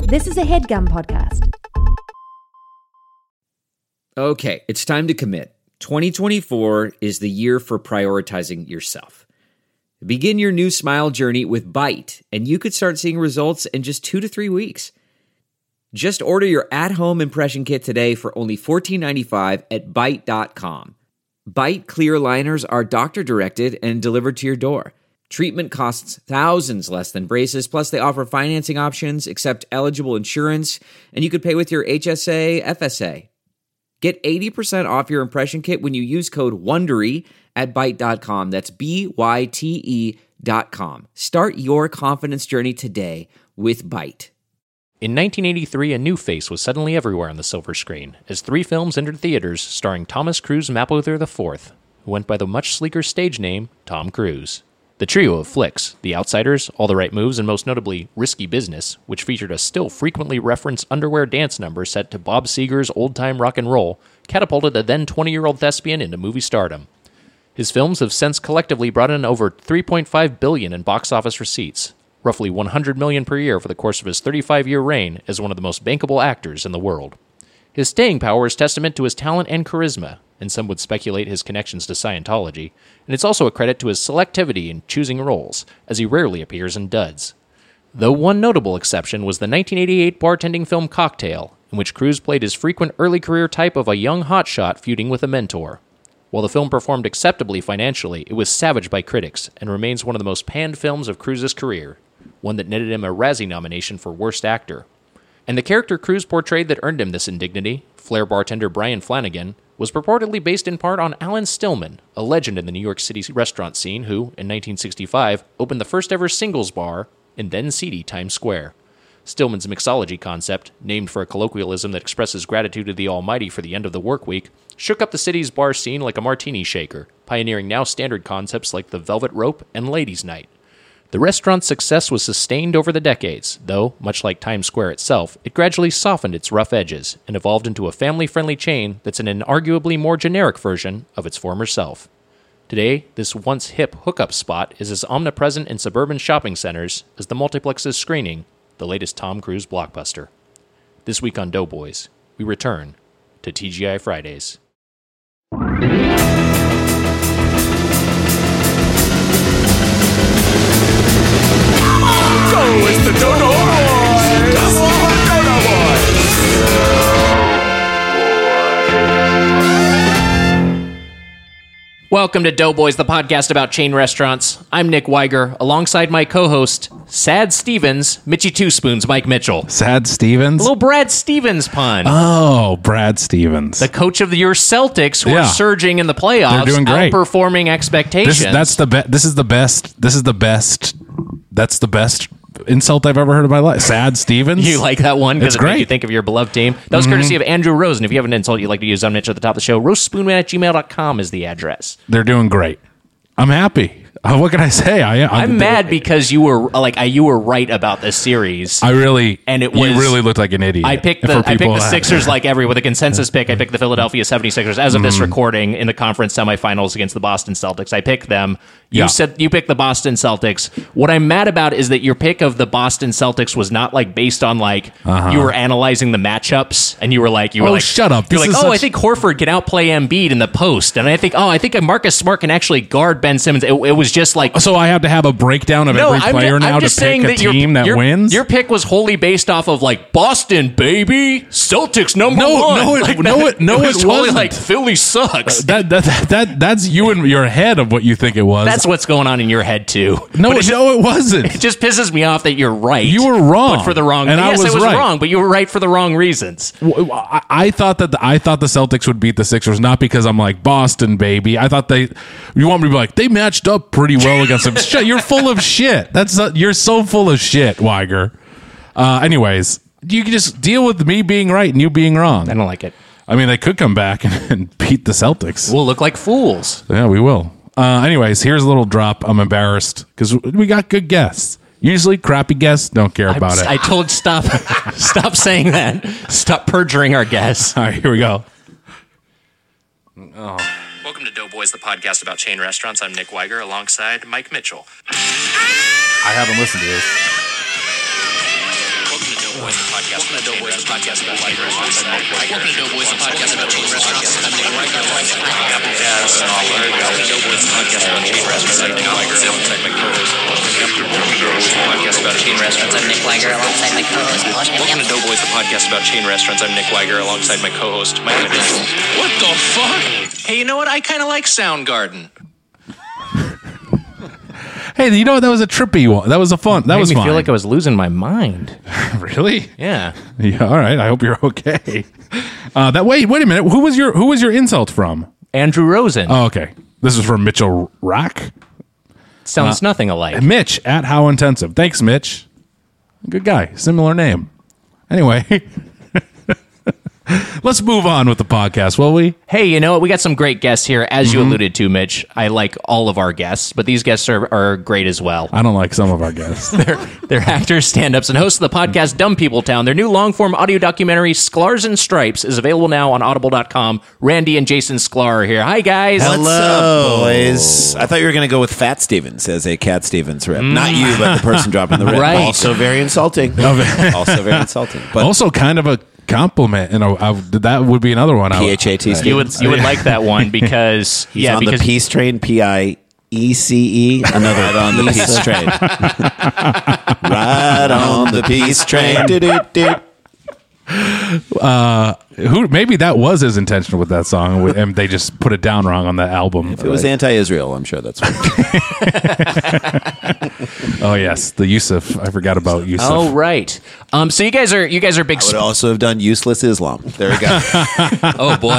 This is a HeadGum podcast. Okay, it's time to commit. 2024 is the year for prioritizing yourself. Begin your new smile journey with Byte, and you could start seeing results in just 2 to 3 weeks. Just order your at-home impression kit today for only $14.95 at Byte.com. Byte clear liners are doctor-directed and delivered to your door. Treatment costs thousands less than braces, plus they offer financing options, accept eligible insurance, and you could pay with your HSA, FSA. Get 80% off your impression kit when you use code WONDERY at Byte.com. That's BYTE.com. Start your confidence journey today with Byte. In 1983, a new face was suddenly everywhere on the silver screen, as 3 films entered theaters starring Thomas Cruise Mapother IV, who went by the much sleeker stage name Tom Cruise. The trio of flicks, The Outsiders, All the Right Moves, and most notably Risky Business, which featured a still frequently referenced underwear dance number set to Bob Seger's old-time rock and roll, catapulted the then 20-year-old thespian into movie stardom. His films have since collectively brought in over $3.5 billion in box office receipts, roughly $100 million per year for the course of his 35-year reign as one of the most bankable actors in the world. His staying power is testament to his talent and charisma, and some would speculate his connections to Scientology, and it's also a credit to his selectivity in choosing roles, as he rarely appears in duds. Though one notable exception was the 1988 bartending film Cocktail, in which Cruise played his frequent early career type of a young hotshot feuding with a mentor. While the film performed acceptably financially, it was savaged by critics, and remains one of the most panned films of Cruise's career, one that netted him a Razzie nomination for Worst Actor. And the character Cruise portrayed that earned him this indignity, flair bartender Brian Flanagan, was purportedly based in part on Alan Stillman, a legend in the New York City restaurant scene who, in 1965, opened the first ever singles bar in then seedy Times Square. Stillman's mixology concept, named for a colloquialism that expresses gratitude to the Almighty for the end of the work week, shook up the city's bar scene like a martini shaker, pioneering now standard concepts like the Velvet Rope and Ladies' Night. The restaurant's success was sustained over the decades, though, much like Times Square itself, it gradually softened its rough edges and evolved into a family-friendly chain that's an inarguably more generic version of its former self. Today, this once hip hookup spot is as omnipresent in suburban shopping centers as the multiplex's screening the latest Tom Cruise blockbuster. This week on Doughboys, we return to TGI Fridays. It's the Dodo Boys! Come on, Dodo Boys! Welcome to Doughboys, the podcast about chain restaurants. I'm Nick Weiger, alongside my co-host, Sad Stevens, Mitchie Two Spoons, Mike Mitchell. Sad Stevens? A little Brad Stevens pun. Oh, Brad Stevens. The coach of your Celtics, who are surging in the playoffs, they're doing great. Outperforming expectations. That's the best insult I've ever heard in my life. Sad Stevens. You like that one? Because It's it made great. you think of your beloved team. That was courtesy of Andrew Rose. And if you have an insult you'd like to use on Mitch at the top of the show, roastspoonman@gmail.com is the address. They're doing great. I'm happy. What can I say? I'm mad because you were right about this series. You really looked like an idiot. I picked the Sixers with a consensus pick. I picked the Philadelphia 76ers as of this recording in the conference semifinals against the Boston Celtics. I picked them. You said you picked the Boston Celtics. What I'm mad about is that your pick of the Boston Celtics was not based on you were analyzing the matchups and you were like shut up. You're I think Horford can outplay Embiid in the post, and I think Marcus Smart can actually guard Ben Simmons. It was just so I have to have a breakdown of every player now to pick a team that wins? Your pick was wholly based off of Boston, baby, Celtics number one. No, it totally wasn't. Philly sucks. That's you in your head of what you think it was. That's what's going on in your head too. No, it wasn't. It just pisses me off that you're right. You were wrong, but for the wrong. And yes, I was it was right. wrong, but you were right for the wrong reasons. I thought the Celtics would beat the Sixers, not because I'm Boston, baby. I thought you want me to be they matched up pretty well against them. Shit, you're full of shit. You're so full of shit, Weiger. Anyways, you can just deal with me being right and you being wrong. I don't like it. I mean, they could come back and beat the Celtics. We'll look like fools. Yeah, we will. Anyways, here's a little drop. I'm embarrassed because we got good guests. Usually, crappy guests don't care about it. I told stop saying that. Stop perjuring our guests. All right, here we go. Welcome to Doughboys, the podcast about chain restaurants. I'm Nick Weiger, alongside Mike Mitchell. I haven't listened to this. Welcome to Doughboys, the Welcome to Doughboys, the podcast about chain restaurants. Welcome to Doughboys, the podcast about chain restaurants. I'm Nick Weiger. Welcome to Doughboys, the podcast about chain restaurants. I'm Nick Weiger, alongside my co-host. Podcast about chain restaurants. I'm Nick Weiger, alongside my co-host. Welcome to Doughboys, the podcast about chain restaurants. I'm Nick Weiger, alongside my co-host. My goodness, what the fuck? Hey, you know what? I kind of like Soundgarden. Hey, you know what? That was a trippy one. That was a fun. That was made me fun. feel like I was losing my mind. Really? Yeah. Yeah. All right. I hope you're okay. Wait a minute. Who was your insult from? Andrew Rosen. Oh, okay. This is from Mitchell Rock. Sounds nothing alike. Mitch at How Intensive. Thanks, Mitch. Good guy. Similar name. Anyway, let's move on with the podcast, will we? Hey, you know what? We got some great guests here. As you alluded to, Mitch, I like all of our guests, but these guests are great as well. I don't like some of our guests. They're actors, stand-ups, and hosts of the podcast Dumb People Town. Their new long-form audio documentary, Sklars and Stripes, is available now on Audible.com. Randy and Jason Sklar are here. Hi, guys. Hello, boys. I thought you were going to go with Fat Stevens as a Cat Stevens rip. Not you, but the person dropping the rip. Right. Also very insulting. Also very insulting. But Also, kind of a compliment. That would be another one. PHAT You would like that one because He's on the Peace Train, PIECE. Another right on the Peace Train. Right on the Peace Train. Who maybe that was his intention with that song, and they just put it down wrong on that album. If it was anti-Israel, I'm sure that's what. Oh yes, the Yusuf. I forgot about Yusuf. Oh right. So you guys are big. I would also have done useless Islam. There we go. Oh boy.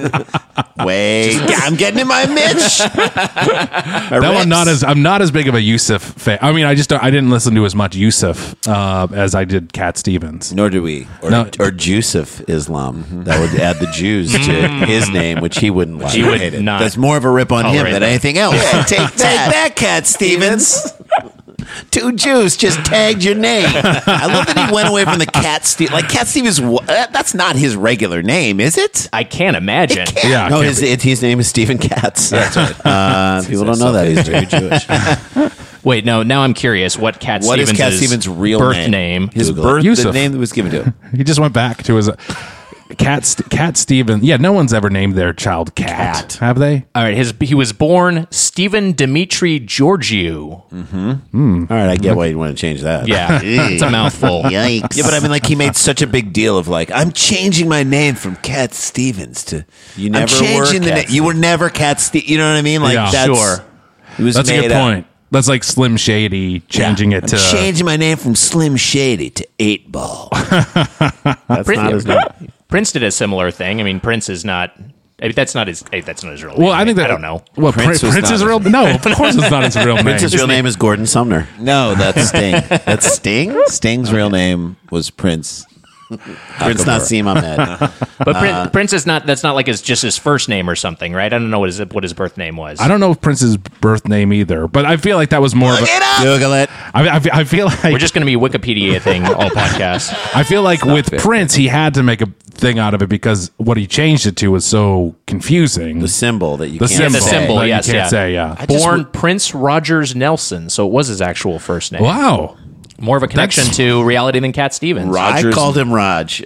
Wait, I'm getting in my Mitch. That one I'm not as big of a Yusuf fan. I mean, I didn't listen to as much Yusuf as I did Cat Stevens. Nor do we. Or Jusuf Islam. That would add the Jews to his name, which he wouldn't like. He would not. That's more of a rip on him right than then. anything else. Yeah, take that, Cat Stevens. 2 Jews just tagged your name. I love that he went away from the Cat Stevens. Like Cat Stevens, that's not his regular name, is it? I can't imagine. Yeah, No, can't his name is Stephen Katz. That's right. People don't know that he's very Jewish. Wait, no. Now I'm curious. What What is Cat Stevens' real birth name? His Google it. birth, Yusuf. the name that was given to him. He just went back to his Cat Stevens. Yeah, no one's ever named their child Cat. Have they? All right. He was born Stephen Dimitri Georgiou. All right, I get why you'd want to change that. Yeah, it's a mouthful. Yikes. Yeah, but I mean, like, he made such a big deal of, like, I'm changing my name from Cat Stevens to... You never I'm changing were the Cat name. You were never Cat Stevens. You know what I mean? Like, Yeah. that's... Sure. It was That's a made good up. point. That's like Slim Shady changing it to. I'm changing my name from Slim Shady to 8 Ball. That's not his name. Prince did a similar thing. I mean, Prince is not. I mean, that's not his real name. Well, I think that I don't know. Well, Prince Prince, was is not real. No, of course it's not his real name. Prince's real name is Gordon Sumner. No, that's Sting. That's Sting? Sting's real name was Prince. Prince Nassim Ahmed. But Prince is not. That's not like just his first name or something, right? I don't know what his birth name was. I don't know if Prince's birth name either, but I feel like that was more of a. Google it. I feel like We're just going to be Wikipedia thing all podcasts. I feel like with Prince, he had to make a thing out of it because what he changed it to was so confusing. The symbol that you The can't symbol. The symbol, that you yes, can't yeah. say, yeah. Born Prince Rogers Nelson, so it was his actual first name. Wow. More of a connection to reality than Cat Stevens. I called him Raj.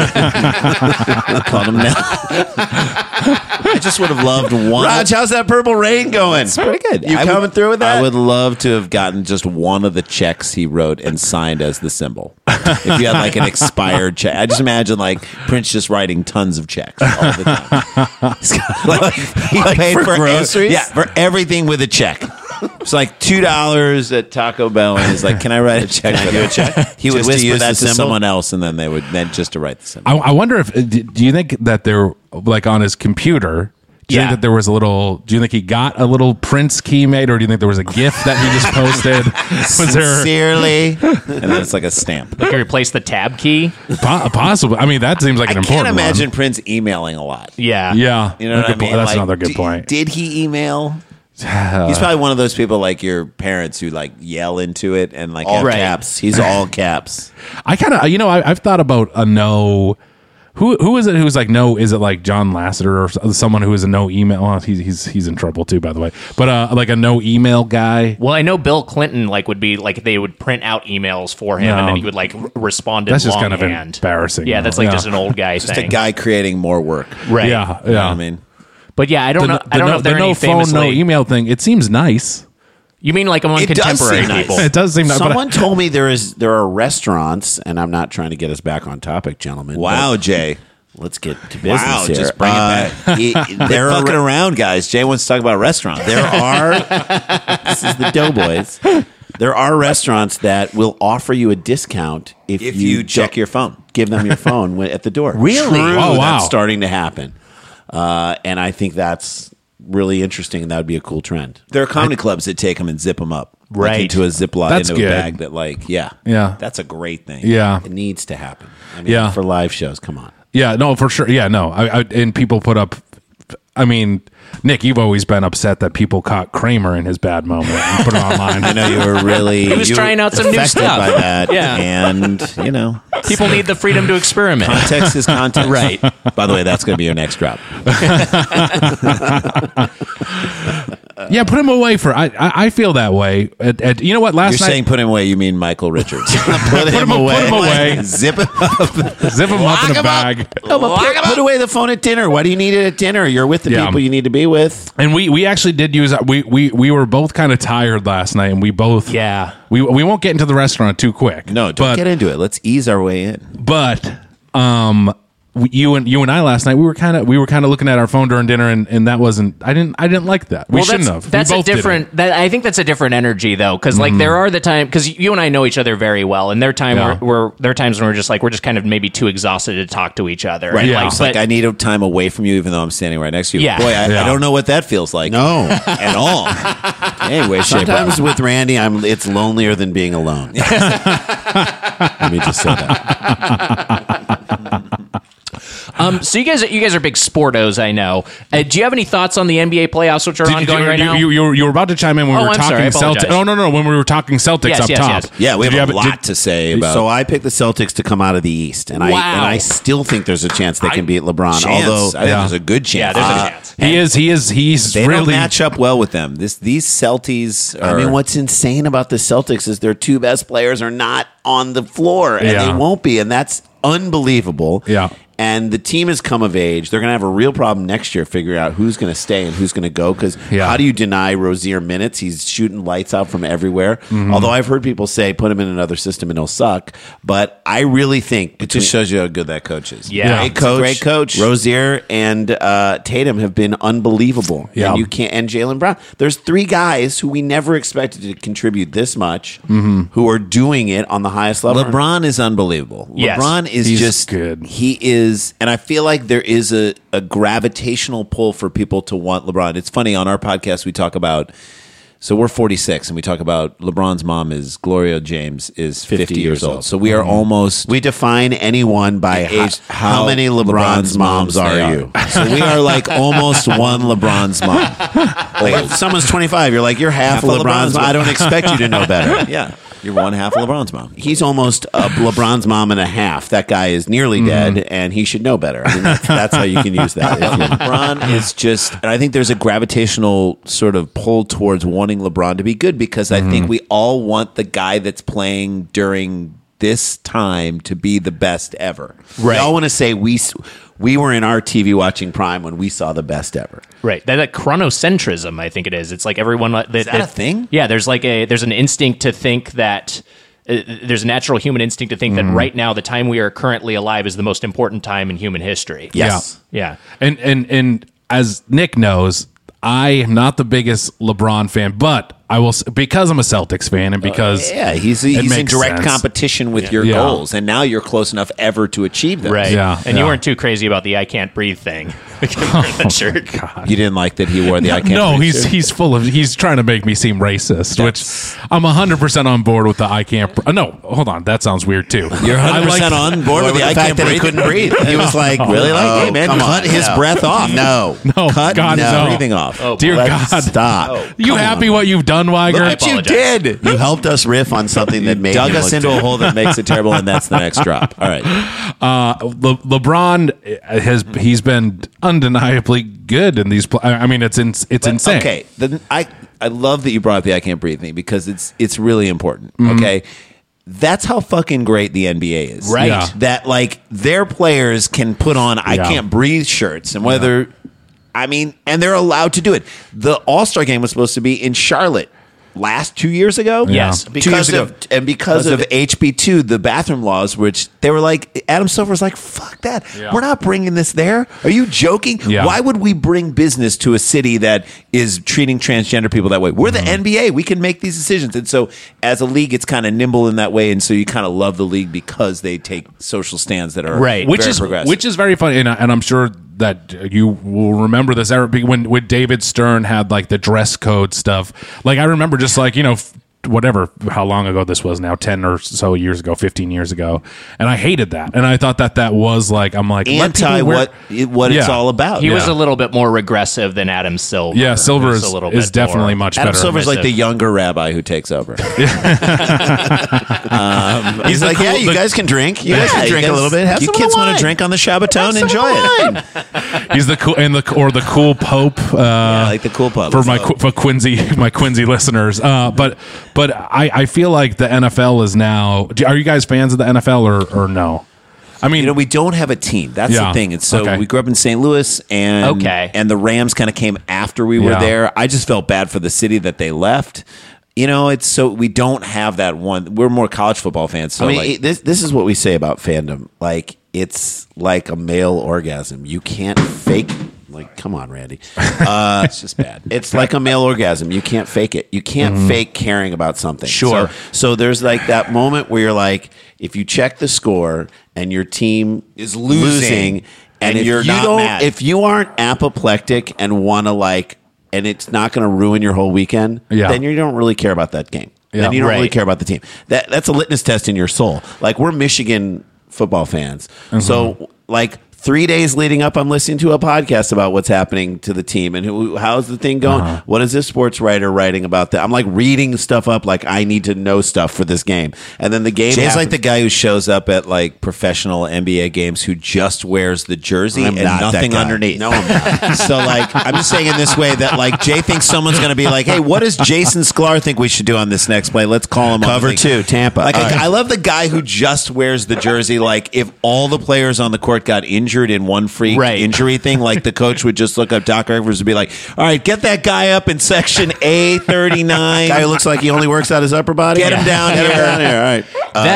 I called him Nell. I just would have loved one. Raj, how's that Purple Rain going? It's pretty good. You coming through with that? I would love to have gotten just one of the checks he wrote and signed as the symbol. If you had like an expired check. I just imagine like Prince just writing tons of checks all the time. He paid for groceries? Yeah, for everything with a check. It's like $2 at Taco Bell, and he's like, "Can I write a check? Can I do a check?" He would whisper that to someone else, and then they would just to write the symbol. I wonder if do you think that they're like on his computer? Do you think that there was a little? Do you think he got a little Prince key made, or do you think there was a GIF that he just posted? Was there Sincerely, and then it's like a stamp. Like he replaced the tab key. Possible? I mean, that seems like an I important. can't imagine one. Prince emailing a lot. Yeah. Yeah, You know what I mean? That's Like, another good point. Did he email? He's probably one of those people like your parents who like yell into it and like all right. caps. He's all caps. I kind of, I've thought about a no Who is it who's like no? Is it like John Lasseter or someone who is a no email? Well, he's in trouble too, by the way. But like a no email guy. Well, I know Bill Clinton would be like they would print out emails for him, and then he would like respond in That's just kind of longhand. embarrassing. Yeah, that's like just an old guy Just thing. a guy creating more work. right? Yeah, You know yeah. what I mean, But yeah, I don't know. I don't know if the there are no any phone, famously. no email thing. It seems nice. You mean like among It does contemporary seem nice. people? It does seem nice. but Someone told me there are restaurants, and I'm not trying to get us back on topic, gentlemen. wow, but Jay. let's get to business Wow, here. just bring it back. There They're are fucking around, guys. Jay wants to talk about restaurants. There are. This is the Doughboys. There are restaurants that will offer you a discount if you check don't your phone. Give them your phone at the door. Really? True, Oh, wow. That's starting to happen, and I think that's really interesting, and that would be a cool trend. There are comedy clubs that take them and zip them up, Right. into a Ziploc, That's into good. a bag. That, like, Yeah. that's a great thing. Yeah. It needs to happen. I mean, Yeah. for live shows, come on. Yeah, no, for sure. Yeah, no. And people put up. I mean, Nick, you've always been upset that people caught Kramer in his bad moment and put it online. I know you were really. He was you were trying out some new affected stuff. by that. Yeah. and you know, People need the freedom to experiment. Context is context. Right. By the way, that's going to be your next drop. Yeah, put him away for. I feel that way. You know what? Last You're night, saying put him away. You mean Michael Richards? put him away. Put him away. Zip him up. Zip him up in a bag. No, but put away the phone at dinner. Why do you need it at dinner? You're with the Yeah. people you need to be with. And we actually did use. We were both kind of tired last night, and we both. Yeah. We won't get into the restaurant too quick. No, don't get into it. Let's ease our way in. But you and I last night we were kind of looking at our phone during dinner, and that wasn't. I didn't like that. We shouldn't have. That's we a both didn't. different. I think that's a different energy though, because like there are the time because you and I know each other very well, and there are times Yeah. where there are times when we're just kind of maybe too exhausted to talk to each other. Right. And, Yeah. It's like but- I need a time away from you, even though I'm standing right next to you. Yeah. Boy, Yeah. I don't know what that feels like. No. At all. Anyway, shape up. Sometimes with Randy, it's lonelier than being alone. Let me just say that. So you guys are big sportos, I know. Do you have any thoughts on the NBA playoffs, which are ongoing right now? You were about to chime in when we Oh, were I'm sorry, I talking Celtics. apologize. Oh no, when we were talking Celtics Yes, up yes, top. yes. Yeah, we Did you have a lot did- to say about. So I picked the Celtics to come out of the East, and Wow. I still think there's a chance they can beat LeBron. chance. Although I think there's a good chance. Yeah, there's a chance. He's They really don't match up well with them. These Celtics are. I mean, what's insane about the Celtics is their two best players are not on the floor, and Yeah. they won't be, and that's unbelievable. Yeah. And the team has come of age. They're going to have a real problem next year figuring out who's going to stay and who's going to go. Because Yeah. how do you deny Rozier minutes? He's shooting lights out from everywhere. Mm-hmm. Although I've heard people say put him in another system and he'll suck. But I really think It just shows you how good that coach is. Yeah. great It's a great coach. Rozier and Tatum have been unbelievable. Yeah. And you can't. And Jaylen Brown. There's three guys who we never expected to contribute this much, who are doing it on the highest level. LeBron is unbelievable. Yes. LeBron is He's just good. He is, and I feel like there is a gravitational pull for people to want LeBron. It's funny, on our podcast we talk about. So we're 46, and we talk about LeBron's mom is Gloria James is 50 years old. So we are almost We define anyone by age. how many LeBron's moms they are you? So we are like almost one LeBron's mom. Like if someone's 25, you're like, you're half, Half a of LeBron's mom. I don't expect you to know better. Yeah, you're one half of LeBron's mom. He's almost a LeBron's mom and a half. That guy is nearly dead, and he should know better. I mean, that's how you can use that. LeBron is just, and I think there's a gravitational sort of pull towards wanting LeBron to be good because I think we all want the guy that's playing during this time to be the best ever. We all want to say we were in our TV watching prime when we saw the best ever. Right, that chronocentrism, I think it is. It's like everyone. Is that a thing? Yeah, there's an instinct to think that there's a natural human instinct to think that right now the time we are currently alive is the most important time in human history. Yes. Yeah. And as Nick knows, I am not the biggest LeBron fan, but I will because I'm a Celtics fan and because Yeah, he's it in makes direct sense. competition with your Yeah. goals, and now you're close enough ever to achieve them. Right. Yeah, And you yeah. weren't too crazy about the I can't breathe thing. The shirt. You didn't like that he wore the I can't. No, breathe he's shirt? he's trying to make me seem racist, which I'm 100% on board with the I can't. No, hold on, that sounds weird too. You're 100% I like- on board with the I fact can't that he breathe. couldn't breathe. He was like, Really like, hey man, come cut on, his no. breath off. No. No, Cut God, his no. breathing off. Oh, Dear Let's God, stop. you Come happy on. what you've Dunwiger. Look what you did. You helped us riff on something that made Dug him us look into a terrible. hole that makes it terrible, and that's the next drop. All right. LeBron he's been undeniably good in these. I mean, it's insane. Okay, then I love that you brought up the I Can't Breathe thing because it's really important. Mm-hmm. Okay, that's how fucking great the NBA is. Right. Yeah. That like their players can put on I Yeah. Can't Breathe shirts and whether I mean, and they're allowed to do it. The All-Star game was supposed to be in Charlotte. 2 years ago? Yes. 2 years because ago. because of HB2, the bathroom laws, which they were like, Adam Silver was like, fuck that. Yeah. We're not bringing this there. Are you joking? Yeah. Why would we bring business to a city that is treating transgender people that way? We're the NBA. We can make these decisions. And so as a league, it's kind of nimble in that way. And so you kind of love the league because they take social stands that are Right. which very progressive. which is very funny, and I'm sure that you will remember this era when David Stern had like the dress code stuff. Like I remember just like whatever how long ago this was now 10 or so years ago 15 years ago, and I hated that, and I thought that was like I'm like let anti people wear- what it's Yeah. all about. He was Yeah. a little bit more regressive than Adam Silver. Yeah, Silver Who's is a little is bit definitely more- much Adam better. Silver's like the permissive. younger rabbi who takes over. He's He's the like, cool- yeah, you the- guys can drink. You guys can drink a little bit. Have You some kids want wanna to drink on the Shabbaton? Enjoy it. He's the cool the cool Pope. I like the cool pub. For for Quincy listeners, but I feel like the NFL is now. Are you guys fans of the NFL or no? I mean, we don't have a team. That's Yeah. the thing. It's so Okay. we grew up in St. Louis, and and the Rams kind of came after we were Yeah. there. I just felt bad for the city that they left. It's so we don't have that one. We're more college football fans. So I mean, this is what we say about fandom. Like, it's like a male orgasm. You can't fake. Like, come on, Randy. it's just bad. It's like a male orgasm. You can't fake it. You can't fake caring about something. Sure. So there's like that moment where you're like, if you check the score and your team Is losing, and and if you're you not don't, mad. if you aren't apoplectic and want to like, and it's not going to ruin your whole weekend, Yeah. then you don't really care about that game. Yeah. Then you don't really Right. care about the team. That's a litmus test in your soul. Like, we're Michigan football fans, so like 3 days leading up, I'm listening to a podcast about what's happening to the team and how's the thing going. What is this sports writer writing about that? I'm like reading stuff up, like I need to know stuff for this game. And then the game Jay's happens. like the guy who shows up at like professional NBA games who just wears the jersey I'm and not that nothing guy. underneath. No, I'm not. So like I'm just saying in this way that like Jay thinks someone's going to be like, hey, what does Jason Sklar think we should do on this next play? Let's call him on Cover the thing. 2, Tampa. Like All right. I love the guy who just wears the jersey. Like if all the players on the court got injured in one freak Right. injury thing, like the coach would just look up Doc Rivers and be like, all right, get that guy up in section A39. Guy who looks like he only works out his upper body. Get him down Get him here. down here. All right.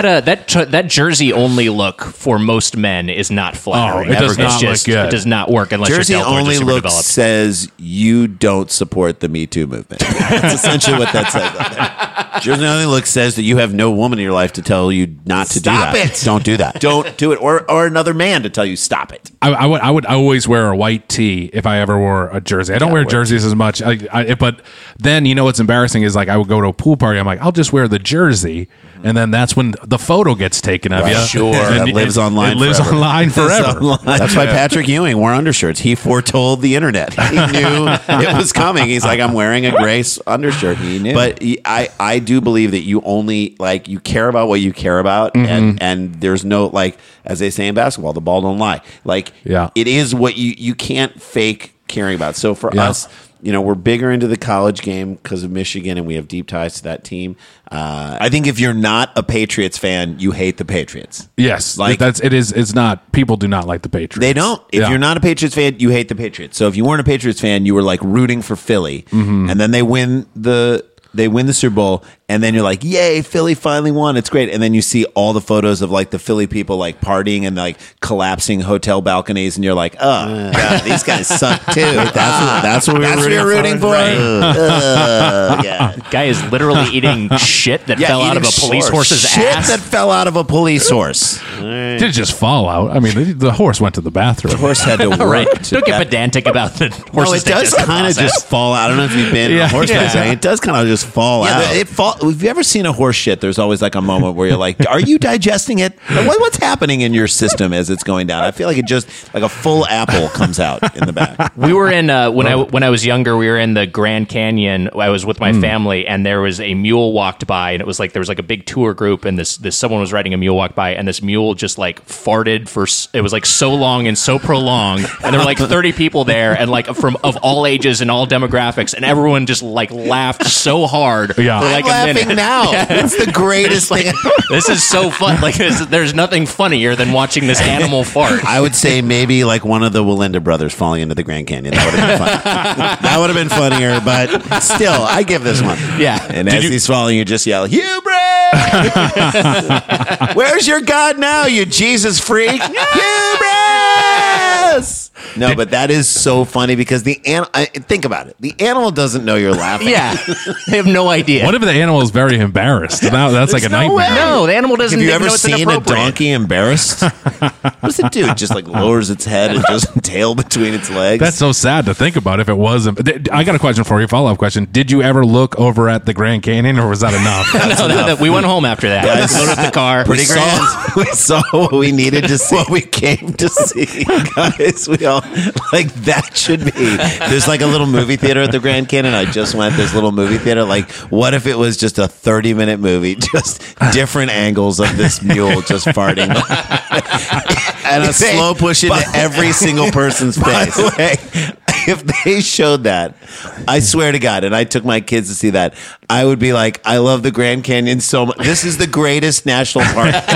That jersey only look for most men is not flattering. Oh, it does It's not just- look good. It does not work unless Jersey your deltoids are only super look developed. says you don't support the Me Too movement. That's essentially what that says on there. Jersey only look says that you have no woman in your life to tell you not to Stop do that. it. Don't do that. Don't do it. Or another man to tell you stop it. I would always wear a white tee if I ever wore a jersey. I don't wear jerseys as much, but then what's embarrassing is like I would go to a pool party. I'm like, I'll just wear the jersey, and then that's when the photo gets taken of you. Sure. And That lives online It lives forever. online forever. That's why Patrick Ewing wore undershirts. He foretold the internet. He knew it was coming. He's like, I'm wearing a gray undershirt. He knew. But I do believe that you only like you care about what you care about, and there's no like as they say in basketball, the ball don't lie. Like Yeah. it is what you can't fake caring about. So for Yeah. us, we're bigger into the college game because of Michigan, and we have deep ties to that team. I think if you're not a Patriots fan, you hate the Patriots. Yes, Like- it's not. People do not like the Patriots. They don't. If Yeah. you're not a Patriots fan, you hate the Patriots. So if you weren't a Patriots fan, you were like rooting for Philly, and then they win the Super Bowl, and then you're like, yay, Philly finally won. It's great. And then you see all the photos of like the Philly people like partying and like collapsing hotel balconies, and you're like, oh, God, these guys suck too. That's what we were rooting for. Yeah. Guy is literally eating shit that fell out of a police horse's Shit ass. that fell out of a police horse. Did it just fall out? I mean, the horse went to the bathroom. The horse had to work. Right. to Don't get death. pedantic about the No, horse's it does digestive kind of process. just fall out. I don't know if you've been on horseback riding. It does kind of just just fall out. Have you ever seen a horse shit? There's always like a moment where you're like, are you digesting it? What's happening in your system as it's going down? I feel like it just like a full apple comes out in the back. We were in when I was younger. We were in the Grand Canyon. I was with my family, and there was a mule walked by, and it was like there was like a big tour group, and this someone was riding a mule walked by, and this mule just like farted for. It was like so long and so prolonged, and there were like 30 people there, and like of all ages and all demographics, and everyone just like laughed so hard. Yeah, for like I'm laughing now. It's the greatest thing. This is so fun. Like there's nothing funnier than watching this animal fart. I would say maybe like one of the Walenda brothers falling into the Grand Canyon. That would have been funny. That would have been funnier, but still, I give this one. Yeah. And as he's falling, you just yell, "Hubris! Where's your God now, you Jesus freak? Hubris!" No, but that is so funny because think about it. The animal doesn't know you're laughing. Yeah, they have no idea. What if the animal is very embarrassed? Now that's like a nightmare. No, the animal doesn't. Have you even ever know it's seen a inappropriate. donkey embarrassed? What does it do? It just like lowers its head and just tail between its legs. That's so sad to think about. If it wasn't, I got a question for you. Follow-up question: did you ever look over at the Grand Canyon, or was that enough? No, we went home after that. Guys, Loaded up the car. we saw what we needed to see. What we came to see, guys. We all like that should be. There's like a little movie theater at the Grand Canyon. I just went. This little movie theater. Like, what if it was just a 30-minute movie, just different angles of this mule just farting, and a slow push into every single person's face. By the way, if they showed that, I swear to God, and I took my kids to see that, I would be like, I love the Grand Canyon so much. This is the greatest national park ever.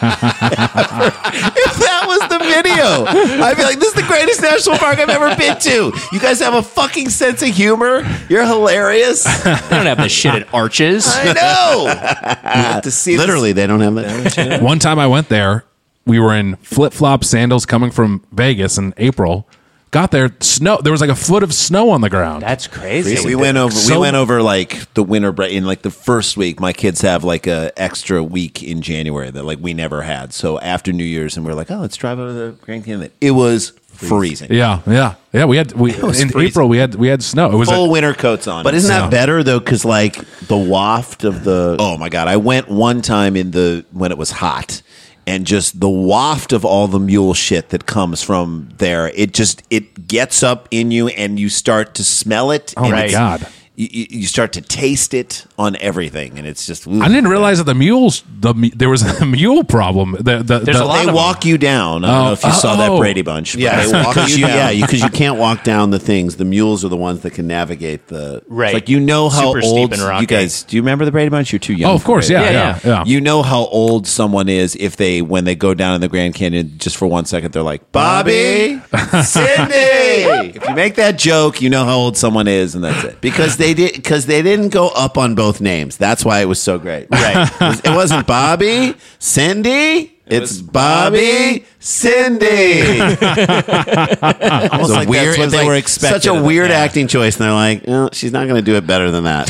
If that was the video, I'd be like, this is the greatest national park I've ever been to. You guys have a fucking sense of humor. You're hilarious. They don't have the shit at Arches. I know. To see literally, they don't have that. One time I went there, we were in flip-flop sandals coming from Vegas in April. Got there, snow. There was like a foot of snow on the ground. That's crazy. We went over like the winter break in like the first week. My kids have like a extra week in January that like we never had. So after New Year's, and we're like, oh, let's drive over to the Grand Canyon. It was freezing. Yeah. We had in April we had snow. It was full winter coats on. But isn't that better though? Because like the waft of the oh my God, I went one time when it was hot. And just the waft of all the mule shit that comes from there, it gets up in you, and you start to smell it. Oh my God! You start to taste it on everything, and it's just. I didn't realize that there was a mule problem. They walk you down. I don't know if you saw that Brady Bunch. Yeah, they walk you down. because you can't walk down the things. The mules are the ones that can navigate the. Right. It's like you know how Super old steep and rocky. you guys. Do you remember the Brady Bunch? You're too young. Oh, of course, yeah. You know how old someone is when they go down in the Grand Canyon just for 1 second. They're like, Bobby, Cindy. If you make that joke, you know how old someone is, and that's it. Because they didn't go up on both names. That's why it was so great. Right. It wasn't Bobby, Cindy. It's Bobby, Cindy. Almost like weird. what they were expecting Such a of it, weird yeah. acting choice, and they're like, oh, she's not going to do it better than that.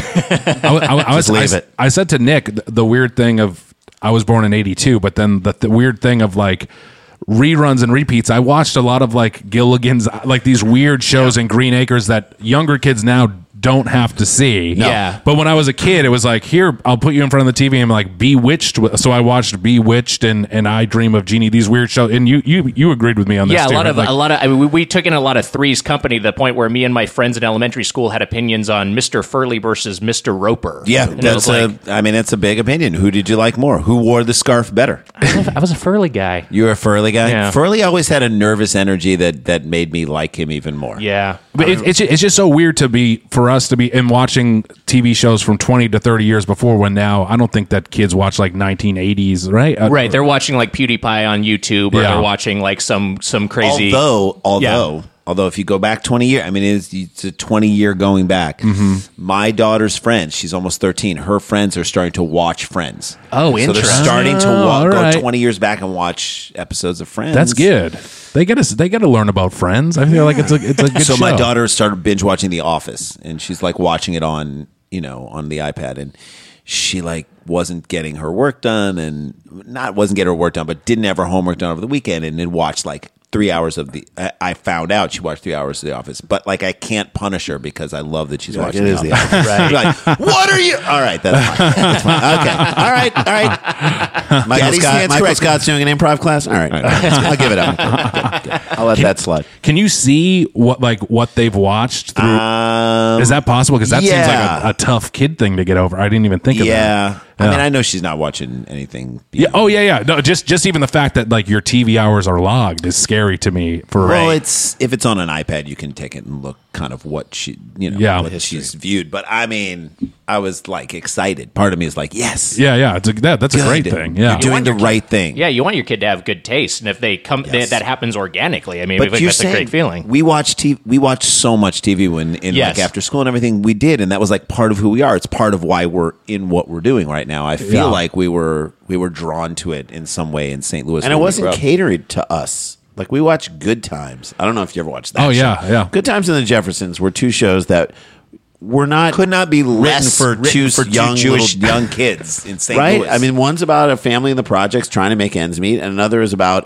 I said to Nick the weird thing of I was born in '82, but then the weird thing of like reruns and repeats. I watched a lot of like Gilligan's, like these weird shows in Green Acres that younger kids now don't have to see. No. Yeah. But when I was a kid, it was like, here, I'll put you in front of the TV and like Bewitched. So I watched Bewitched and I Dream of Jeannie, these weird shows. And you agreed with me on this. Yeah, too, a right? lot of. I mean, we took in a lot of Three's Company to the point where me and my friends in elementary school had opinions on Mr. Furley versus Mr. Roper. Yeah, And it was that's a big opinion. Who did you like more? Who wore the scarf better? I was a Furley guy. You were a Furley guy? Yeah. Furley always had a nervous energy that made me like him even more. Yeah, But it's just so weird for us to be and watching TV shows from 20 to 30 years before, when now I don't think that kids watch like 1980s, right? right. They're watching like PewDiePie on YouTube, or Yeah. they're watching like some crazy. Although if you go back 20 years, I mean, it's a 20-year going back. Mm-hmm. My daughter's friends, she's almost 13. Her friends are starting to watch Friends. Oh, So they're interesting. starting to all right. go 20 years back and watch episodes of Friends. That's good. They get to learn about Friends. I feel like it's a good So show. my daughter started binge watching The Office, and she's like watching it on the iPad, and she like wasn't getting her work done, but didn't have her homework done over the weekend, and then watched like 3 hours of the. I found out she watched 3 hours of The Office, but like I can't punish her because I love that she's watching The Office. Right? Like, what are you? All right, that's fine. That's fine. Okay, all right. Michael Scott's doing an improv class. All right. I'll give it up. I'll let that slide. Can you see what they've watched through? Is that possible? Because that seems like a tough kid thing to get over. I didn't even think of that. Yeah. I mean, I know she's not watching anything. Yeah. Oh, yeah. No, just even the fact that like your TV hours are logged is scary to me. If it's on an iPad, you can take it and look kind of what she, what she's viewed. But I mean, I was like excited. Part of me is like, yes. Yeah. That's a great thing. Yeah. You're doing the right thing. Yeah, you want your kid to have good taste, and if they come, that happens organically. I mean, that's a great feeling. We watched so much TV when like after school and everything we did, and that was like part of who we are. It's part of why we're in what we're doing right now. I feel like we were drawn to it in some way in St. Louis, and it wasn't catered to us. Like we watched Good Times. I don't know if you ever watched that. Oh show. Yeah. Good Times and the Jeffersons were two shows that could not be written for two young kids in St. Louis. I mean, one's about a family in the projects trying to make ends meet, and another is about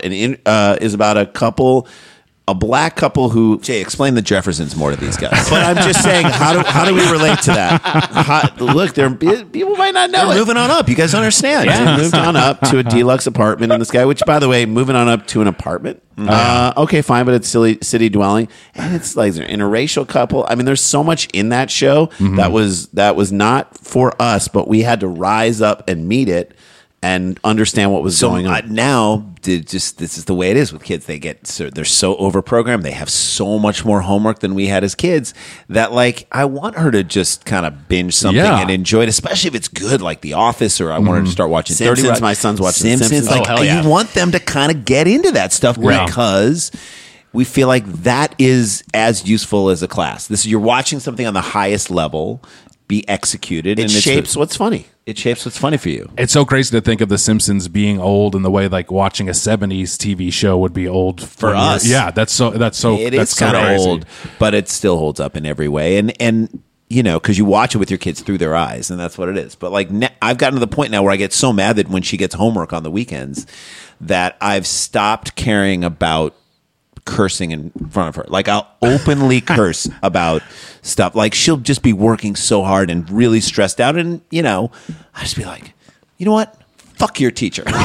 a black couple who. Jay, explain the Jeffersons more to these guys. But I'm just saying, how do we relate to that? Look, people might not know. They're moving on up. You guys understand? Yeah. They moved on up to a deluxe apartment in the sky. Which, by the way, moving on up to an apartment. Okay, fine, but it's city dwelling, and it's like an interracial couple. I mean, there's so much in that show that was not for us, but we had to rise up and meet it and understand what was going on. Now, this is the way it is with kids. They're so overprogrammed. They have so much more homework than we had as kids that, like, I want her to just kind of binge something and enjoy it, especially if it's good, like The Office, or I want her to start watching Simpsons. My son's watching Simpsons. Like, you want them to kind of get into that stuff because we feel like that is as useful as a class. You're watching something on the highest level be executed. It shapes what's funny. It shapes what's funny for you. It's so crazy to think of The Simpsons being old in the way like watching a 70s TV show would be old for us. Yeah, that's kind of old, but it still holds up in every way. And because you watch it with your kids through their eyes, and that's what it is. But like I've gotten to the point now where I get so mad that when she gets homework on the weekends that I've stopped caring about cursing in front of her. Like I'll openly curse about stuff. Like she'll just be working so hard and really stressed out, and I just be like, you know what? Fuck your teacher. She's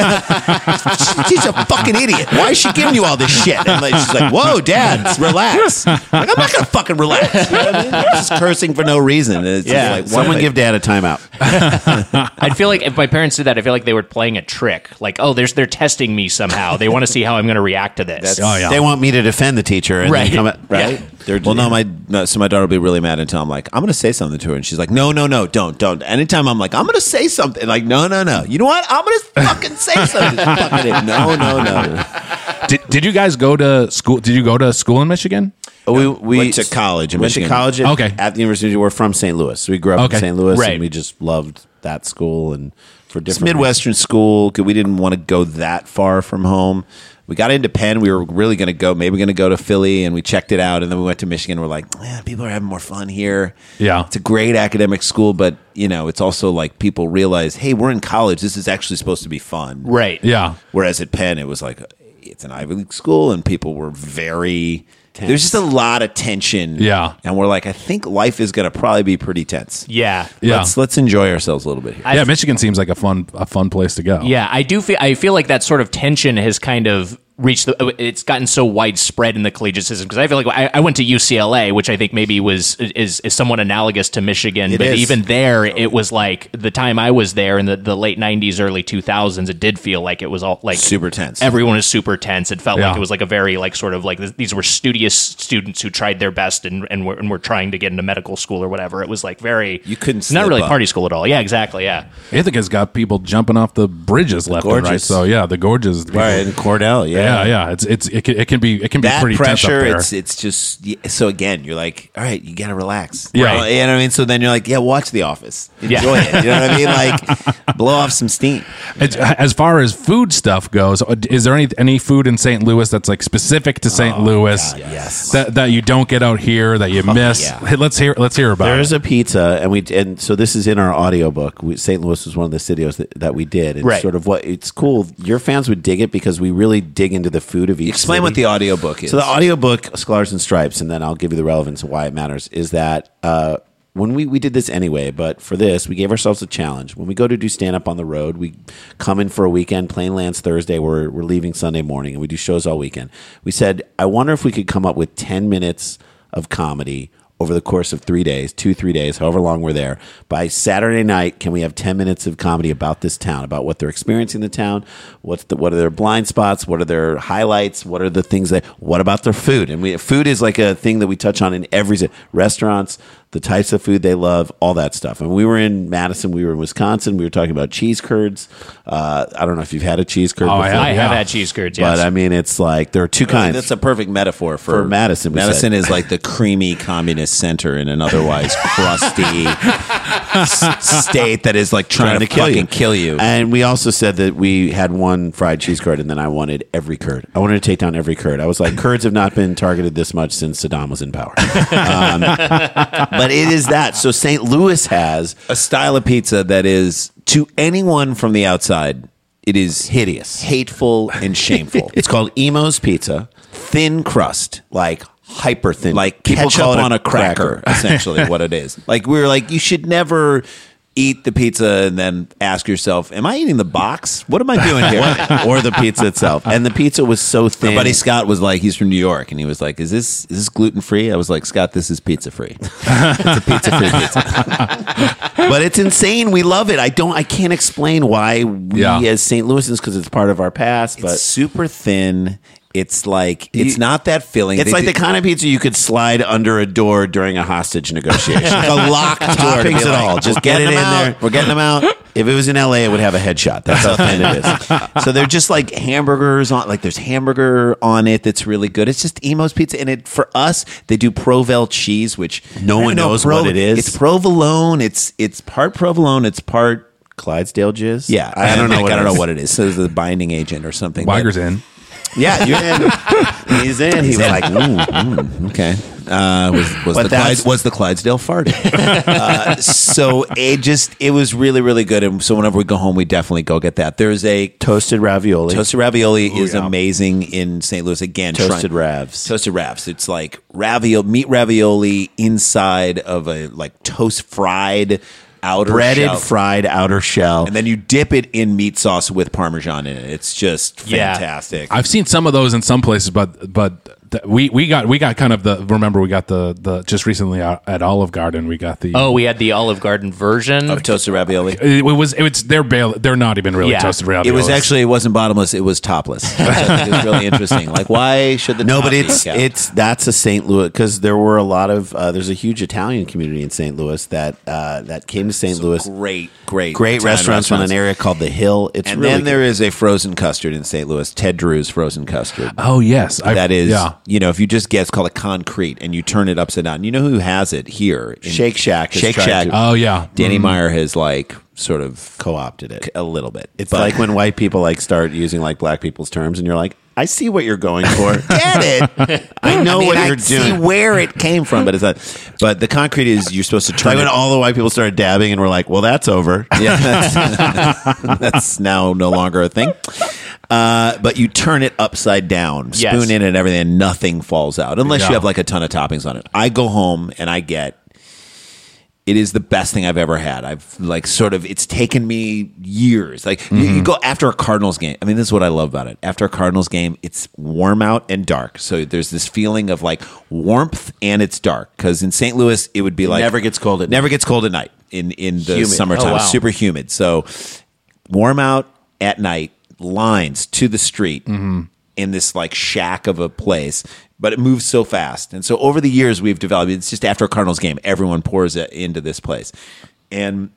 a fucking idiot. Why is she giving you all this shit? And like, she's like, whoa, Dad, relax. Like, I'm not going to fucking relax. You know what I mean? Just cursing for no reason. It's just like, someone give Dad a timeout. I'd feel like if my parents did that, I feel like they were playing a trick. Like, they're testing me somehow. They want to see how I'm going to react to this. They want me to defend the teacher. And then come at, right? Yeah. So my daughter will be really mad until I'm like, I'm going to say something to her. And she's like, no, don't. Anytime I'm like, I'm going to say something. Like, no. You know what? I'm going to fucking say something. No. Did you guys go to school? Did you go to school in Michigan? We went to college in Michigan. Went to college at the university. We're from St. Louis. We grew up in St. Louis, and we just loved that school. And for different Midwestern school, we didn't want to go that far from home. We got into Penn. We were really going to go, to Philly, and we checked it out. And then we went to Michigan. We're like, man, people are having more fun here. Yeah. It's a great academic school, but, it's also like people realize, hey, we're in college. This is actually supposed to be fun. Right. Yeah. Whereas at Penn, it was like, it's an Ivy League school, and people were very tense. There's just a lot of tension. Yeah. And we're like, I think life is going to probably be pretty tense. Yeah. Let's enjoy ourselves a little bit here. Michigan seems like a fun place to go. Yeah, I feel like that sort of tension has kind of reached it's gotten so widespread in the collegiate system, because I feel like I went to UCLA, which I think maybe is somewhat analogous to Michigan, but even there it was like the time I was there in the late 90s, early 2000s, it did feel like it was all like super tense. Everyone was super tense. It felt like it was like a very like sort of like these were studious students who tried their best and were trying to get into medical school or whatever. It was like very not really party school at all. Yeah, exactly. Yeah, Ithaca's got people jumping off the bridges left and right. So the gorges, right, and Cordell, Yeah. It can be that pretty pressure. Tense up there. It's just so again, you're like, all right, you got to relax. Yeah, right? You know what I mean. So then you're like, watch The Office, enjoy it. You know what I mean? Like, blow off some steam. As far as food stuff goes, is there any food in St. Louis that's like specific to St. Louis? God, yes. That you don't get out here that you miss? Yeah. Hey, let's hear about it. There's a pizza, and so this is in our audiobook. St. Louis was one of the studios that we did, and sort of what it's cool. Your fans would dig it because we really dig into the food of each Explain city. what the audiobook is. So the audiobook, Scholars and Stripes, and then I'll give you the relevance and why it matters, is that when we did this anyway, but for this, we gave ourselves a challenge. When we go to do stand-up on the road, we come in for a weekend, Plain Lands Thursday, we're leaving Sunday morning, and we do shows all weekend. We said, I wonder if we could come up with 10 minutes of comedy over the course of 3 days, 2-3 days, however long we're there. By Saturday night, can we have 10 minutes of comedy about this town, about what they're experiencing in the town, what are their blind spots, what are their highlights, what are the things what about their food? And food is like a thing that we touch on in every restaurants, the types of food they love, all that stuff. And we were in Madison, we were in Wisconsin, we were talking about cheese curds. I don't know if you've had a cheese curd before. I have had cheese curds, yes. But I mean, it's like there are two kinds. That's a perfect metaphor for Madison. Madison is like the creamy communist center in an otherwise crusty state that is like trying to kill you. And we also said that we had one fried cheese curd, and then I wanted every curd. I wanted to take down every curd. I was like, curds have not been targeted this much since Saddam was in power. But it is that. So St. Louis has a style of pizza that is, to anyone from the outside, it is hideous, hateful, and shameful. It's called Emo's Pizza. Thin crust, like hyper thin, like people ketchup call it on a cracker. Essentially, what it is. Like we were like, you should never eat the pizza and then ask yourself, am I eating the box? What am I doing here? Or the pizza itself. And the pizza was so thin. My buddy Scott was like, he's from New York, and he was like, is this gluten free? I was like, Scott, this is pizza free. It's a pizza free pizza. But it's insane. We love it. I can't explain why we as St. Louisans, because it's part of our past. But it's super thin. It's like, it's not that filling. It's like the kind of pizza you could slide under a door during a hostage negotiation. Like a locked door. Toppings at all. Just get it in there. We're getting them out. If it was in LA, it would have a headshot. That's how thin it is. So they're just like hamburgers on, like there's hamburger on it that's really good. It's just Emo's Pizza. And for us, they do Provel cheese, which no one knows what it is. It's provolone. It's part provolone. It's part Clydesdale jizz. Yeah. I don't know what it is. So it's the binding agent or something. Weiger's in. Yeah, you're in. He's in. He was like, okay. Was the Clydesdale farting? So it was really, really good. And so whenever we go home, we definitely go get that. There's a toasted ravioli. Toasted ravioli is amazing in St. Louis. Again, toasted ravs. Toasted ravs. It's like meat ravioli inside of a like toast fried outer breaded shell. Fried outer shell, and then you dip it in meat sauce with Parmesan in it. It's just fantastic. I've seen some of those in some places, but we got kind of remember we got the just recently at Olive Garden we got the we had the Olive Garden version of toasted ravioli. They're not even really toasted ravioli. It wasn't bottomless, it was topless, which I think is really interesting. Like, why should the top but that's a St. Louis, because there were a lot of there's a huge Italian community in St. Louis that came to St. Louis. Great restaurants from an area called The Hill. It's and really then there is a frozen custard in St. Louis, Ted Drew's frozen custard. Oh yes, that is if you just get, it's called a concrete, and you turn it upside down. You know who has it here? Shake Shack. Oh yeah, Danny Meyer has like sort of co-opted it a little bit. It's like when white people like start using like black people's terms, and you're like, I see what you're going for. Get it? I know what you're doing. See where it came from, but it's not. But the concrete is you're supposed to turn. Like when all the white people started dabbing, and we're like, well, that's over. Yeah, that's now no longer a thing. But you turn it upside down, spoon in it and everything, and nothing falls out unless you have like a ton of toppings on it. I go home and I get. It is the best thing I've ever had. I've like it's taken me years. Like you go after a Cardinals game. I mean, this is what I love about it. After a Cardinals game, it's warm out and dark. So there's this feeling of like warmth and it's dark. Because in St. Louis, it would be like never gets cold at night in the summertime. Oh, wow. Super humid. So warm out at night, lines to the street in this like shack of a place. But it moves so fast. And so over the years, we've developed, it's just after a Cardinals game, everyone pours it into this place. And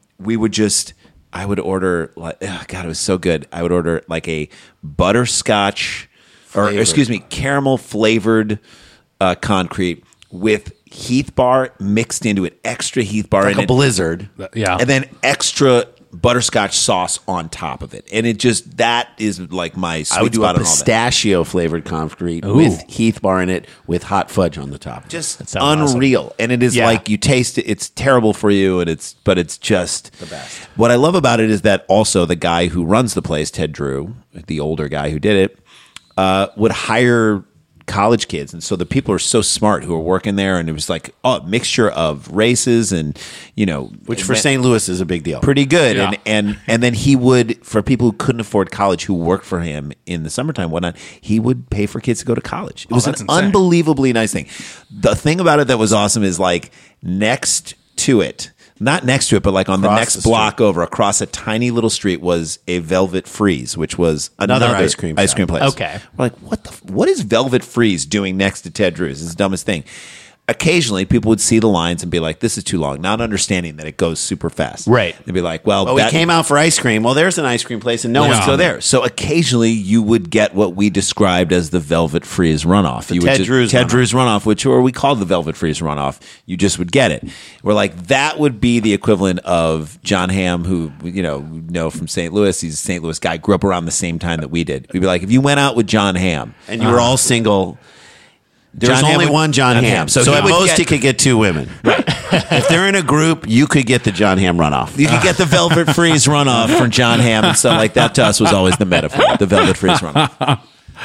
I would order, like, oh God, it was so good. I would order like a butterscotch, caramel flavored concrete with Heath Bar mixed into it, extra Heath Bar like in a blizzard. Yeah. And then extra butterscotch sauce on top of it. And that is like my sweet I would do spot a on all that. pistachio flavored concrete with Heath Bar in it with hot fudge on the top. Just unreal. Awesome. And it is like you taste it, it's terrible for you, but it's just the best. What I love about it is that also the guy who runs the place, Ted Drew, the older guy who did it, would hire college kids, and so the people are so smart who are working there, and it was like a mixture of races, and which for St. Louis is a big deal, pretty good. Yeah. And then he would, for people who couldn't afford college, who worked for him in the summertime, whatnot, he would pay for kids to go to college. It was an that's insane. unbelievably nice thing. The thing about it that was awesome is like next to it. Not next to it, but like on the Across next the block over, across a tiny little street, was a Velvet Freeze, which was another ice cream shop. place. Okay. We're like, what is Velvet Freeze doing next to Ted Drew's? It's the dumbest thing. Occasionally, people would see the lines and be like, this is too long, not understanding that it goes super fast. Right. They'd be like, well, Oh, we came out for ice cream. Well, there's an ice cream place, and no one's so still there. So occasionally you would get what we described as the Velvet Freeze runoff. The You Ted would Drew's Ted runoff. Drew's runoff, or we called the Velvet Freeze runoff. You just would get it. We're like, that would be the equivalent of John Hamm, who know from St. Louis. He's a St. Louis guy, grew up around the same time that we did. We'd be like, if you went out with John Hamm and you were all single. There's John Hamm only would- one John John Hamm. Hamm. So So he at would most get- he could get two women. Right. If they're in a group, you could get the John Hamm runoff. you could get the Velvet Freeze runoff from John Hamm and stuff like that. To us was always the metaphor, the Velvet Freeze runoff.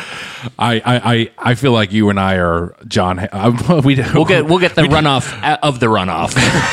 I feel like you and I are John. We'll get the runoff of the runoff.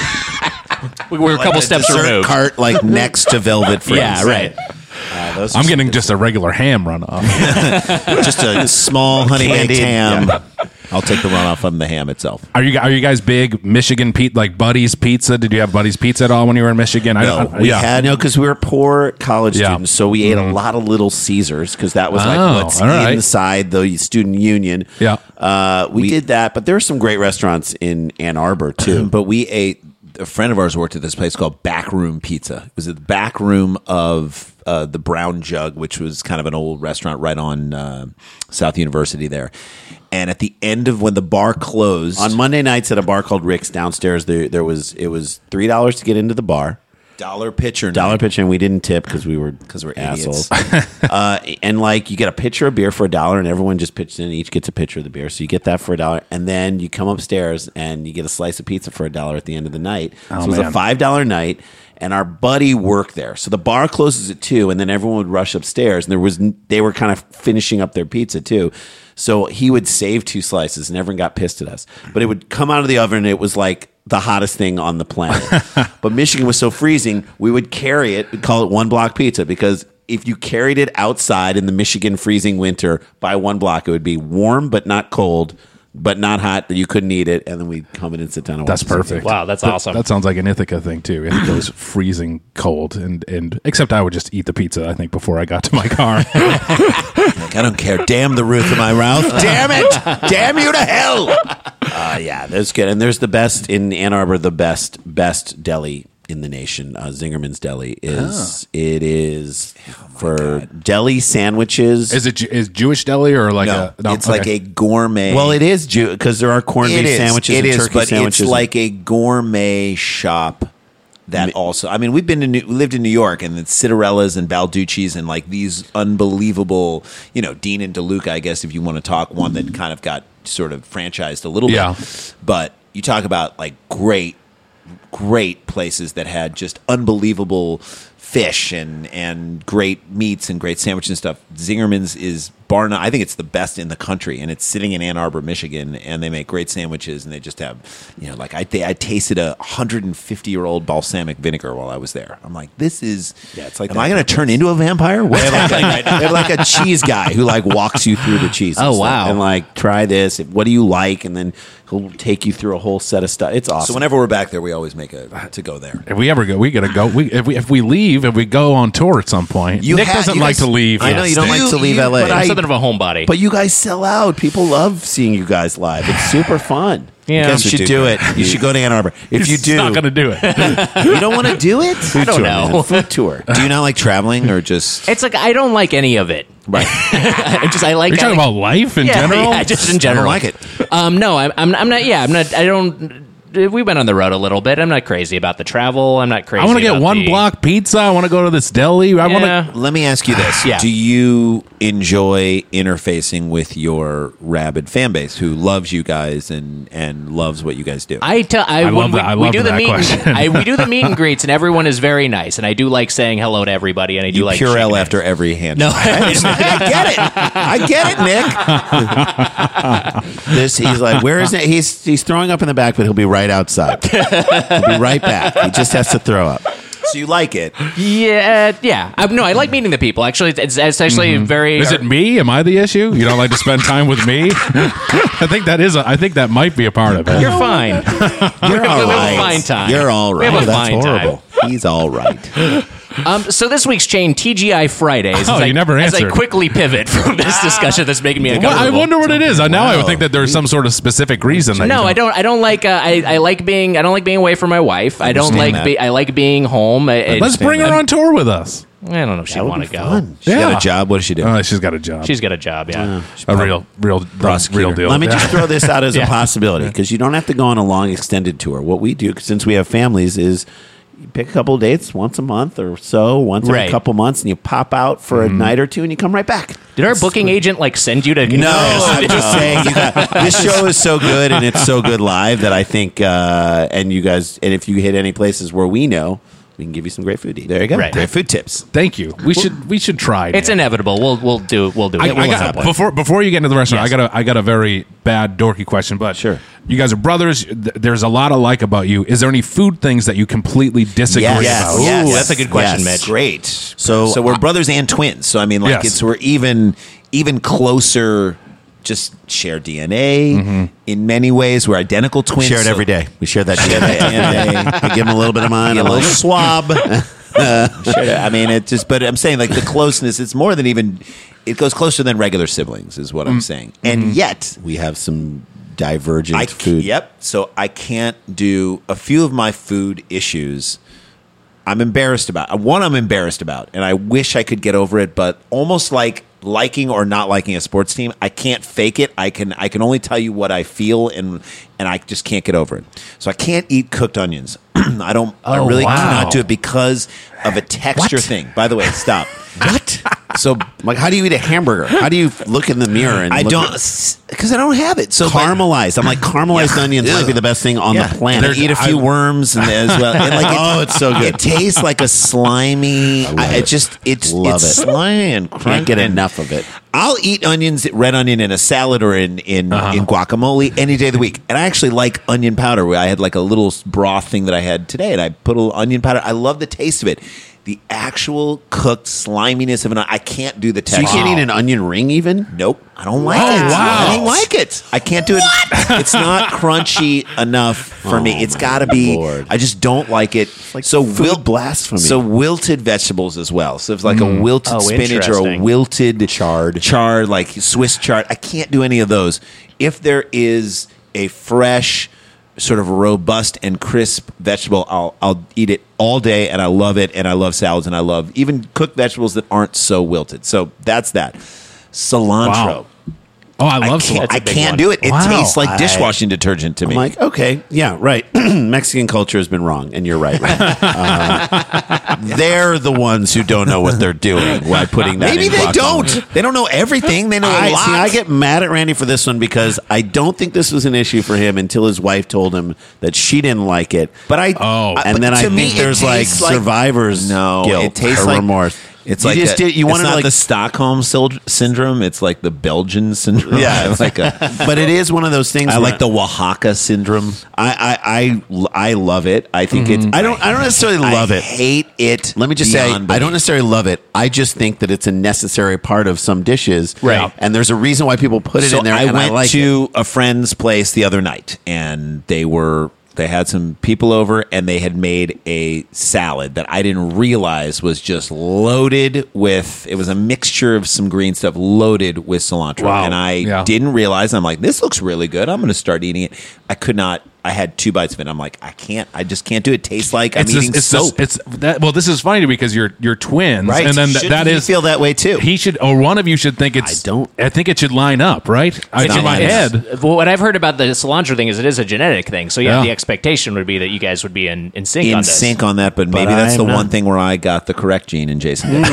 We're a couple steps Dessert removed. cart like next to Velvet Freeze. Yeah, right. I'm getting just a regular ham runoff. Just a small honey baked Candied, ham. yeah. I'll take the runoff from the ham itself. Are you guys big Michigan like Buddy's Pizza? Did you have Buddy's Pizza at all when you were in Michigan? We had because we were poor college Yeah. students, so we ate a lot of Little Caesars because that was like Oh, what's all right. inside the student union. Yeah. We did that, but there were some great restaurants in Ann Arbor too. But we ate. A friend of ours worked at this place called Backroom Pizza. It was at the back room of the Brown Jug, which was kind of an old restaurant right on South University there. And at the end of when the bar closed On Monday nights at a bar called Rick's downstairs, it was $3 to get into the bar. $1 pitcher, $1 pitcher, and we didn't tip because we're assholes. And like you get a pitcher of beer for $1, and everyone just pitches in. Each gets a pitcher of the beer, so you get that for $1, and then you come upstairs and you get a slice of pizza for $1 at the end of the night. So it was man. a $5 night, and our buddy worked there. So the bar closes at 2, and then everyone would rush upstairs, and they were kind of finishing up their pizza too. So he would save 2 slices, and everyone got pissed at us. But it would come out of the oven, and it was like the hottest thing on the planet. But Michigan was so freezing, we would carry it, we'd call it 1 block pizza, because if you carried it outside in the Michigan freezing winter by 1 block, it would be warm but not cold, but not hot that you couldn't eat it, and then we'd come in and sit down and That's watch the perfect. Wow, that's awesome. That sounds like an Ithaca thing too. Ithaca was freezing cold, and except I would just eat the pizza. I think before I got to my car. Like, I don't care. Damn the roof of my mouth. Damn it. Damn you to hell. Yeah, that's good. And there's the best in Ann Arbor, the best deli in the nation. Zingerman's Deli it is for deli sandwiches. Is Jewish deli or like No, a? it's like a gourmet. Well, it is because there are corned beef sandwiches and turkey but sandwiches. it's like a gourmet shop that also. I mean, we lived in New York, and it's Citarellas and Balducci's and like these unbelievable, Dean and DeLuca, I guess, if you want to talk one that kind of got sort of franchised a little bit. But you talk about like great places that had just unbelievable fish and great meats and great sandwiches and stuff. Zingerman's is bar none. I think it's the best in the country, and it's sitting in Ann Arbor, Michigan, and they make great sandwiches, and they just have, like I tasted a 150-year-old balsamic vinegar while I was there. I'm like, this is, it's like am I going to turn into a vampire? What's happening right now? They have like a cheese guy who like walks you through the cheese. and Oh, stuff. wow. and like try this. What do you like? And then he'll take you through a whole set of stuff. It's awesome. So whenever we're back there, we always make to go there. If we ever go, we gotta go. If we leave, if we go on tour at some point, Nick doesn't like to leave. I know you don't like to leave LA. but I'm something of a homebody. But you guys sell out. People love seeing you guys live. It's super fun. Yeah. You should do it. You should go to Ann Arbor. If you He's do, not gonna do it. you don't want to do it. I don't know. Man. Food tour. Do you not like traveling or just It's like I don't like any of it. right? I like. You're talking about life in general. Yeah, just in general. I don't like it. No, I'm not. Yeah, I'm not. I don't. we went on the road a little bit. I'm not crazy about the travel. I'm not crazy. I want to get about one the- block pizza. I want to go to this deli. I want to. Let me ask you this. Yeah. Do you enjoy interfacing with your rabid fan base who loves you guys and loves what you guys do? I love that. I we love do the that meet question. we do the meet and greets, and everyone is very nice, and I do like saying hello to everybody, and I do you like Purell shaking after hands. every hand. No, I get it, Nick. He's like, where is it? He's throwing up in the back, but he'll be right outside. He'll be right back. He just has to throw up. So you like it? yeah. I like meeting the people. Actually, it's actually very. Is it me? Am I the issue? You don't like to spend time with me? I think that is. I think that might be a part of it. You're fine. You're all We have right. a fine time. You're all right. We have a That's fine horrible. He's all right. So this week's chain, TGI Fridays. Oh, as you never As I answered. quickly pivot from this discussion that's making me Well, uncomfortable. I wonder what it is. Now I would think that there's some sort of specific reason. That No, you I don't. I don't like. I like being. I don't like being away from my wife. I don't like. Understand that. I like being home. Let's bring her on tour with us. I don't know if she'd want to go. She got a job. What does she do? She's got a job. She's got a job. Yeah. a real deal. Let me just throw this out as a Yeah. possibility because you don't have to go on a long extended tour. What we do, since we have families, is you pick a couple of dates once a month or so, once every Right. couple months, and you pop out for a night or two, and you come right back. Did our booking agent send you to? No, I'm just saying. This show is so good, and it's so good live that I think, and you guys, and if you hit any places where we know, we can give you some great food to eat. There you go. Right. Great food tips. Thank you. We should try. It's Nick. inevitable. We'll do it. I We'll got, have one. before you get into the restaurant, Yes. I got a very bad dorky question, but Sure. You guys are brothers. There's a lot I like about you. Is there any food things that you completely disagree about? Ooh, that's a good question, Mitch. Great. So we're brothers and twins. So I mean, like Yes. we're even closer. Just share DNA in many ways. We're identical twins. Share it every day. We share that DNA. I give him a little bit of mine. A little swab. Sure. I mean, it just. But I'm saying, like the closeness. It's more than even. It goes closer than regular siblings, is what I'm saying. And yet, We have some divergent food. Yep. So I can't do a few of my food issues. I'm embarrassed about. One, I'm embarrassed about, and I wish I could get over it. But almost like liking or not liking a sports team, I can't fake it. I can only tell you what I feel, and I just can't get over it. So I can't eat cooked onions. I really wow. cannot do it because of a texture thing. By the way, stop. What? So Like, how do you eat a hamburger? How do you look in the mirror and I look don't at- because I don't have it. So caramelized? I'm like, caramelized onions might be the best thing on the planet. And I eat a few worms and as well. And like, Oh, it's so good. It tastes like a slimy. It's Love it. slimy and Can't get enough of it. I'll eat onions, red onion in a salad or in guacamole any day of the week. And I actually like onion powder. Where I had like a little broth thing that I had today, and I put a little onion powder. I love the taste of it. The actual cooked sliminess of an I can't do the So you texture. can't eat an onion ring even? Nope, I don't like Oh, it. wow. I don't like it. I can't do it. It's not crunchy enough for me. It's got to be. Lord. I just don't like it. like so food blasphemy. So wilted vegetables as well. So it's like a wilted Oh, spinach or a interesting. wilted chard like Swiss chard. I can't do any of those. If there is a fresh, sort of robust and crisp vegetable, I'll eat it all day, and I love it, and I love salads, and I love even cooked vegetables that aren't so wilted. So that's that. Cilantro. Wow. Oh, I love can't, cilantro. That's a I big can't one. do it. It Wow. tastes like dishwashing detergent to me. I'm like, okay, yeah, right. Mexican culture has been wrong, and you're right. they're the ones who don't know what they're doing by putting that Maybe in they guacamole. don't. They don't know everything. They know a lot. I get mad at Randy for this one because I don't think this was an issue for him until his wife told him that she didn't like it. But I And then I to me, think it there's like tastes like survivor's no. guilt It tastes or like remorse. It's You like just did- you it's wanted to, not like- the Stockholm syndrome. It's like the Belgian syndrome. Yeah, It's like a. but it is one of those things. I where like the Oaxaca syndrome. I love it. I think it's. I don't necessarily love I it. hate it. Let me just say, beyond I don't belief. necessarily love it. I just think that it's a necessary part of some dishes. Right. And there's a reason why people put it So in there. I and went I like to a friend's place the other night, and they had some people over, and they had made a salad that I didn't realize was just loaded with. It was a mixture of some green stuff loaded with cilantro, Wow. and I Yeah. didn't realize. I'm like, this looks really good. I'm going to start eating it. I could not I had 2 bites of it. I'm like, I just can't do it. Tastes like I'm eating soap. Well, this is funny because you're twins, Right. and then Shouldn't that he is feel that way too. He should, or one of you should think it's. I don't. I think it should line up, right? It's in my head. Well, what I've heard about the cilantro thing is it is a genetic thing. So Yeah. the expectation would be that you guys would be in sync on In this. sync on that, but maybe that's I'm the not. one thing where I got the correct gene and Jason didn't.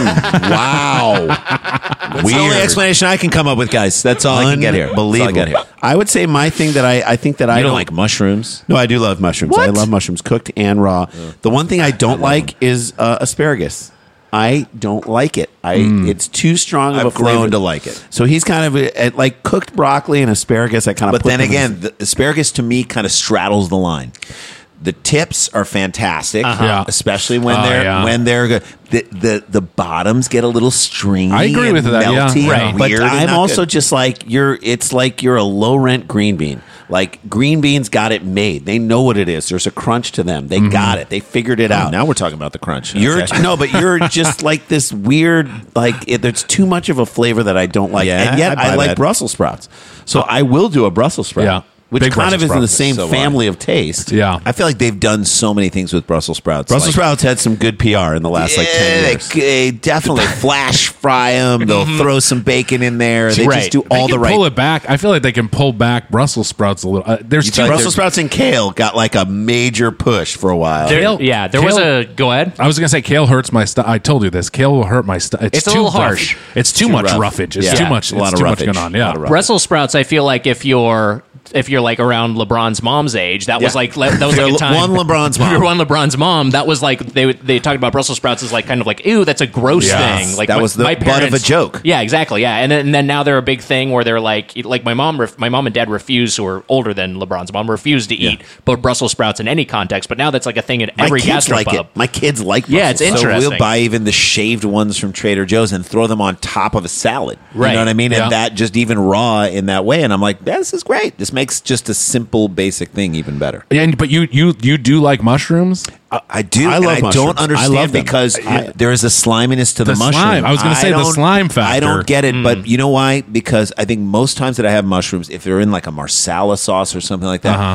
Wow. That's the only explanation I can come up with, guys. That's all I can get here. That's all I got here. I would say my thing that I think that I You don't like mushrooms? No, I do love mushrooms. I love mushrooms, cooked and raw. The one thing I don't like is asparagus. I don't like it. It's too strong of a I've grown flavor to like it. So he's kind of like cooked broccoli and asparagus. I kind of. But then again, the asparagus to me kind of straddles the line. The tips are fantastic, Yeah. especially when Oh, they're yeah. when they're good. The bottoms get a little stringy. I agree and with that, yeah. melty Right. and But weird and I'm not also good. just like it's like you're a low rent green bean. Like green beans got it made. They know what it is. There's a crunch to them. They got it. They figured it out. Now we're talking about the crunch. You're Okay. no, but you're just like this weird. There's too much of a flavor that I don't like, Yeah, and yet I buy I like that. Brussels sprouts. So I will do a Brussels sprout, Yeah. which Big kind of Brussels is in the sprout. same So family of taste. Yeah. I feel like they've done so many things with Brussels sprouts. Brussels like, sprouts had some good PR in the last like 10 years. They definitely flash fry them. They'll throw some bacon in there. They Right. just do They all can the right. pull it back. I feel like they can pull back Brussels sprouts a little. There's You two. like Brussels sprouts and kale got like a major push for a while. There was Kale- a go ahead. I was gonna say kale hurts my stomach. I told you this. Kale will hurt my stomach. It's a too little rough. harsh. It's too much rough. roughage. It's Yeah. too much. A lot It's of too much roughage. going on. A Yeah. lot of Brussels sprouts, I feel like if you're like around LeBron's mom's age, that was like that was like a time. One LeBron's mom. If you're one LeBron's mom, that was like they talked about Brussels sprouts as like kind of like ew, that's a gross Yes. thing. Like That was the my butt of a parents- joke. Yeah, exactly. Yeah, and then now they're a big thing where they're like my mom and dad refuse, who are older than LeBron's mom, refuse to eat but Brussels sprouts in any context. But now that's like a thing in My every kids like gastropub. it. My kids like Yeah, Brussels it's sprouts. So interesting. we'll buy even the shaved ones from Trader Joe's and throw them on top of a salad. You Right. know what I mean? Yeah. And that just even raw in that way. And I'm like, yeah, this is great. This makes just a simple, basic thing even better. But you do like mushrooms? I do. I and love I mushrooms. don't I understand love them. because there is a sliminess to the, The mushroom. slime. I was gonna say the don't- slime factor. I don't get it, but you know why? Because I think most times that I have mushrooms, if they're in like a marsala sauce or something like that, Uh-huh.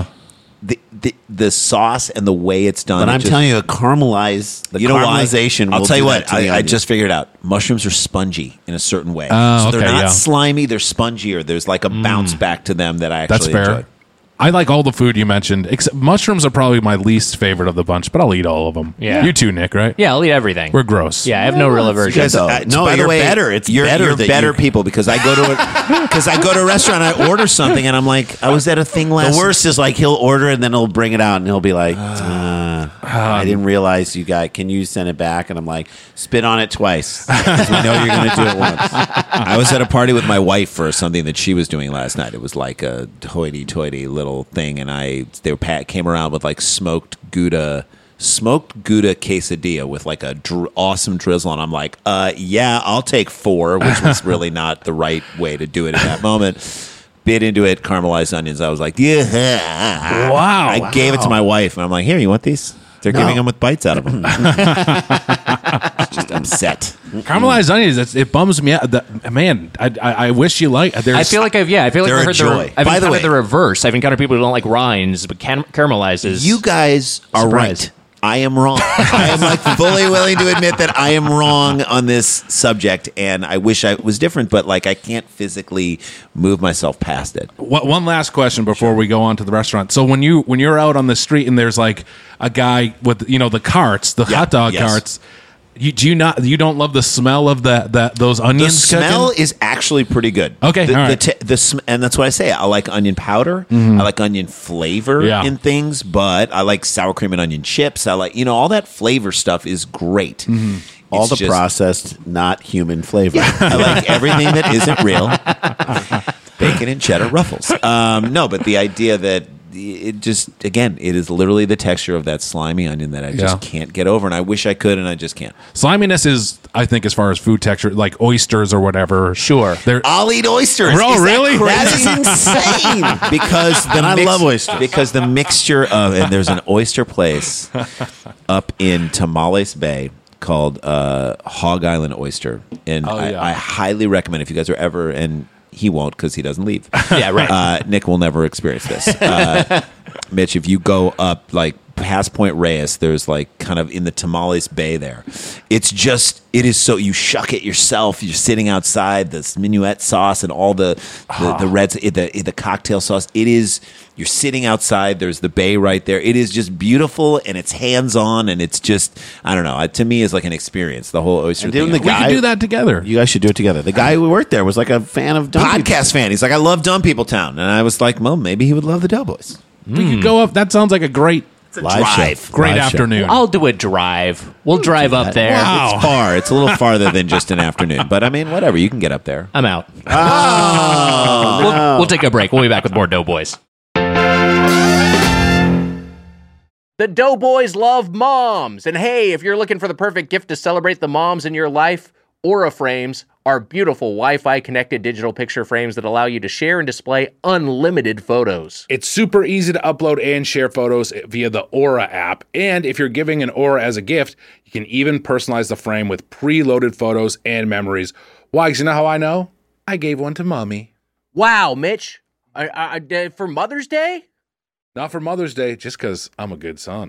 the sauce and the way it's done. But it I'm just- telling you, the you know why? caramelization. I'll will tell you do what. that to the I onion. just figured out. Mushrooms are spongy in a certain way. Oh, so they're okay, not yeah. slimy. They're spongier. There's like a bounce back to them that I actually That's fair. enjoy. I like all the food you mentioned. Except mushrooms are probably my least favorite of the bunch, but I'll eat all of them. Yeah. You too, Nick, right? Yeah, I'll eat everything. We're gross. Yeah, I have no real aversion. guys- No, no, by the you're way, better. It's you're better you're that better you- people because I go to a restaurant. I order something and I'm like, I was at a thing last. The worst is like he'll order and then he'll bring it out and he'll be like, I didn't realize you got. Can you send it back? And I'm like, spit on it twice. 'Cause we know you're going to do it once. I was at a party with my wife for something that she was doing last night. It was like a hoity-toity little thing, and came around with like smoked Gouda quesadilla with like a awesome drizzle, and I'm like, yeah, I'll take 4, which was really not the right way to do it in that moment. Bit into it, caramelized onions. I was like, yeah, Wow. I gave it to my wife, and I'm like, here, you want these? They're giving them with bites out of them. Just upset. Caramelized onions, it bums me out. Man, I wish you like. I feel like I've They're a heard joy. I've By the encountered way- the reverse. I've encountered people who don't like rinds, but caramelized is You guys are Surprise. right. I am wrong. I am like fully willing to admit that I am wrong on this subject, and I wish I was different, but like I can't physically move myself past it. One last question before we go on to the restaurant. So when you're out on the street and there's like a guy with the carts, the hot dog yes. carts, you don't love the smell of those The onions? smell cooking? is actually pretty good. Okay, all right. And that's what I say. I like onion powder. I like onion flavor Yeah. in things, but I like sour cream and onion chips. I like all that flavor stuff is great. All It's the just- processed, not human flavor. I like everything that isn't real. Bacon and cheddar ruffles. No, but the idea that it just, again, it is literally the texture of that slimy onion that I just Yeah. can't get over, and I wish I could, and I just can't. Sliminess is, I think, as far as food texture, like oysters or whatever. Sure. They're I'll eat oysters. Oh, Is that really? crazy? That is insane. Because I love oysters. Because the mixture of, and there's an oyster place up in Tamales Bay called Hog Island Oyster, and yeah. I highly recommend if you guys are ever, and he won't because he doesn't leave. Yeah, right. Nick will never experience this. Mitch, if you go up like past Point Reyes, there's like kind of in the Tamales Bay there. It is so, you shuck it yourself. You're sitting outside, this minuet sauce and all the reds, the cocktail sauce. You're sitting outside. There's the bay right there. It is just beautiful, and it's hands-on, and it's just, I don't know. To me, it's like an experience, the whole oyster thing. We could do that together. You guys should do it together. The guy who worked there was like a fan of Dumb Podcast fan. He's like, I love Dumb People Town. And I was like, well, maybe he would love the Doughboys. We could go up. That sounds like a great Drive. Great afternoon. I'll do a drive. We'll drive up there. Wow. It's far. It's a little farther than just an afternoon. But I mean, whatever. You can get up there. I'm out. Oh, We'll take a break. We'll be back with more Doughboys. The Doughboys love moms. And hey, if you're looking for the perfect gift to celebrate the moms in your life, Aura Frames are beautiful Wi-Fi connected digital picture frames that allow you to share and display unlimited photos. It's super easy to upload and share photos via the Aura app. And if you're giving an Aura as a gift, you can even personalize the frame with preloaded photos and memories. Why? Because you know how I know? I gave one to Mommy. Wow, Mitch. For Mother's Day? Not for Mother's Day, just because I'm a good son.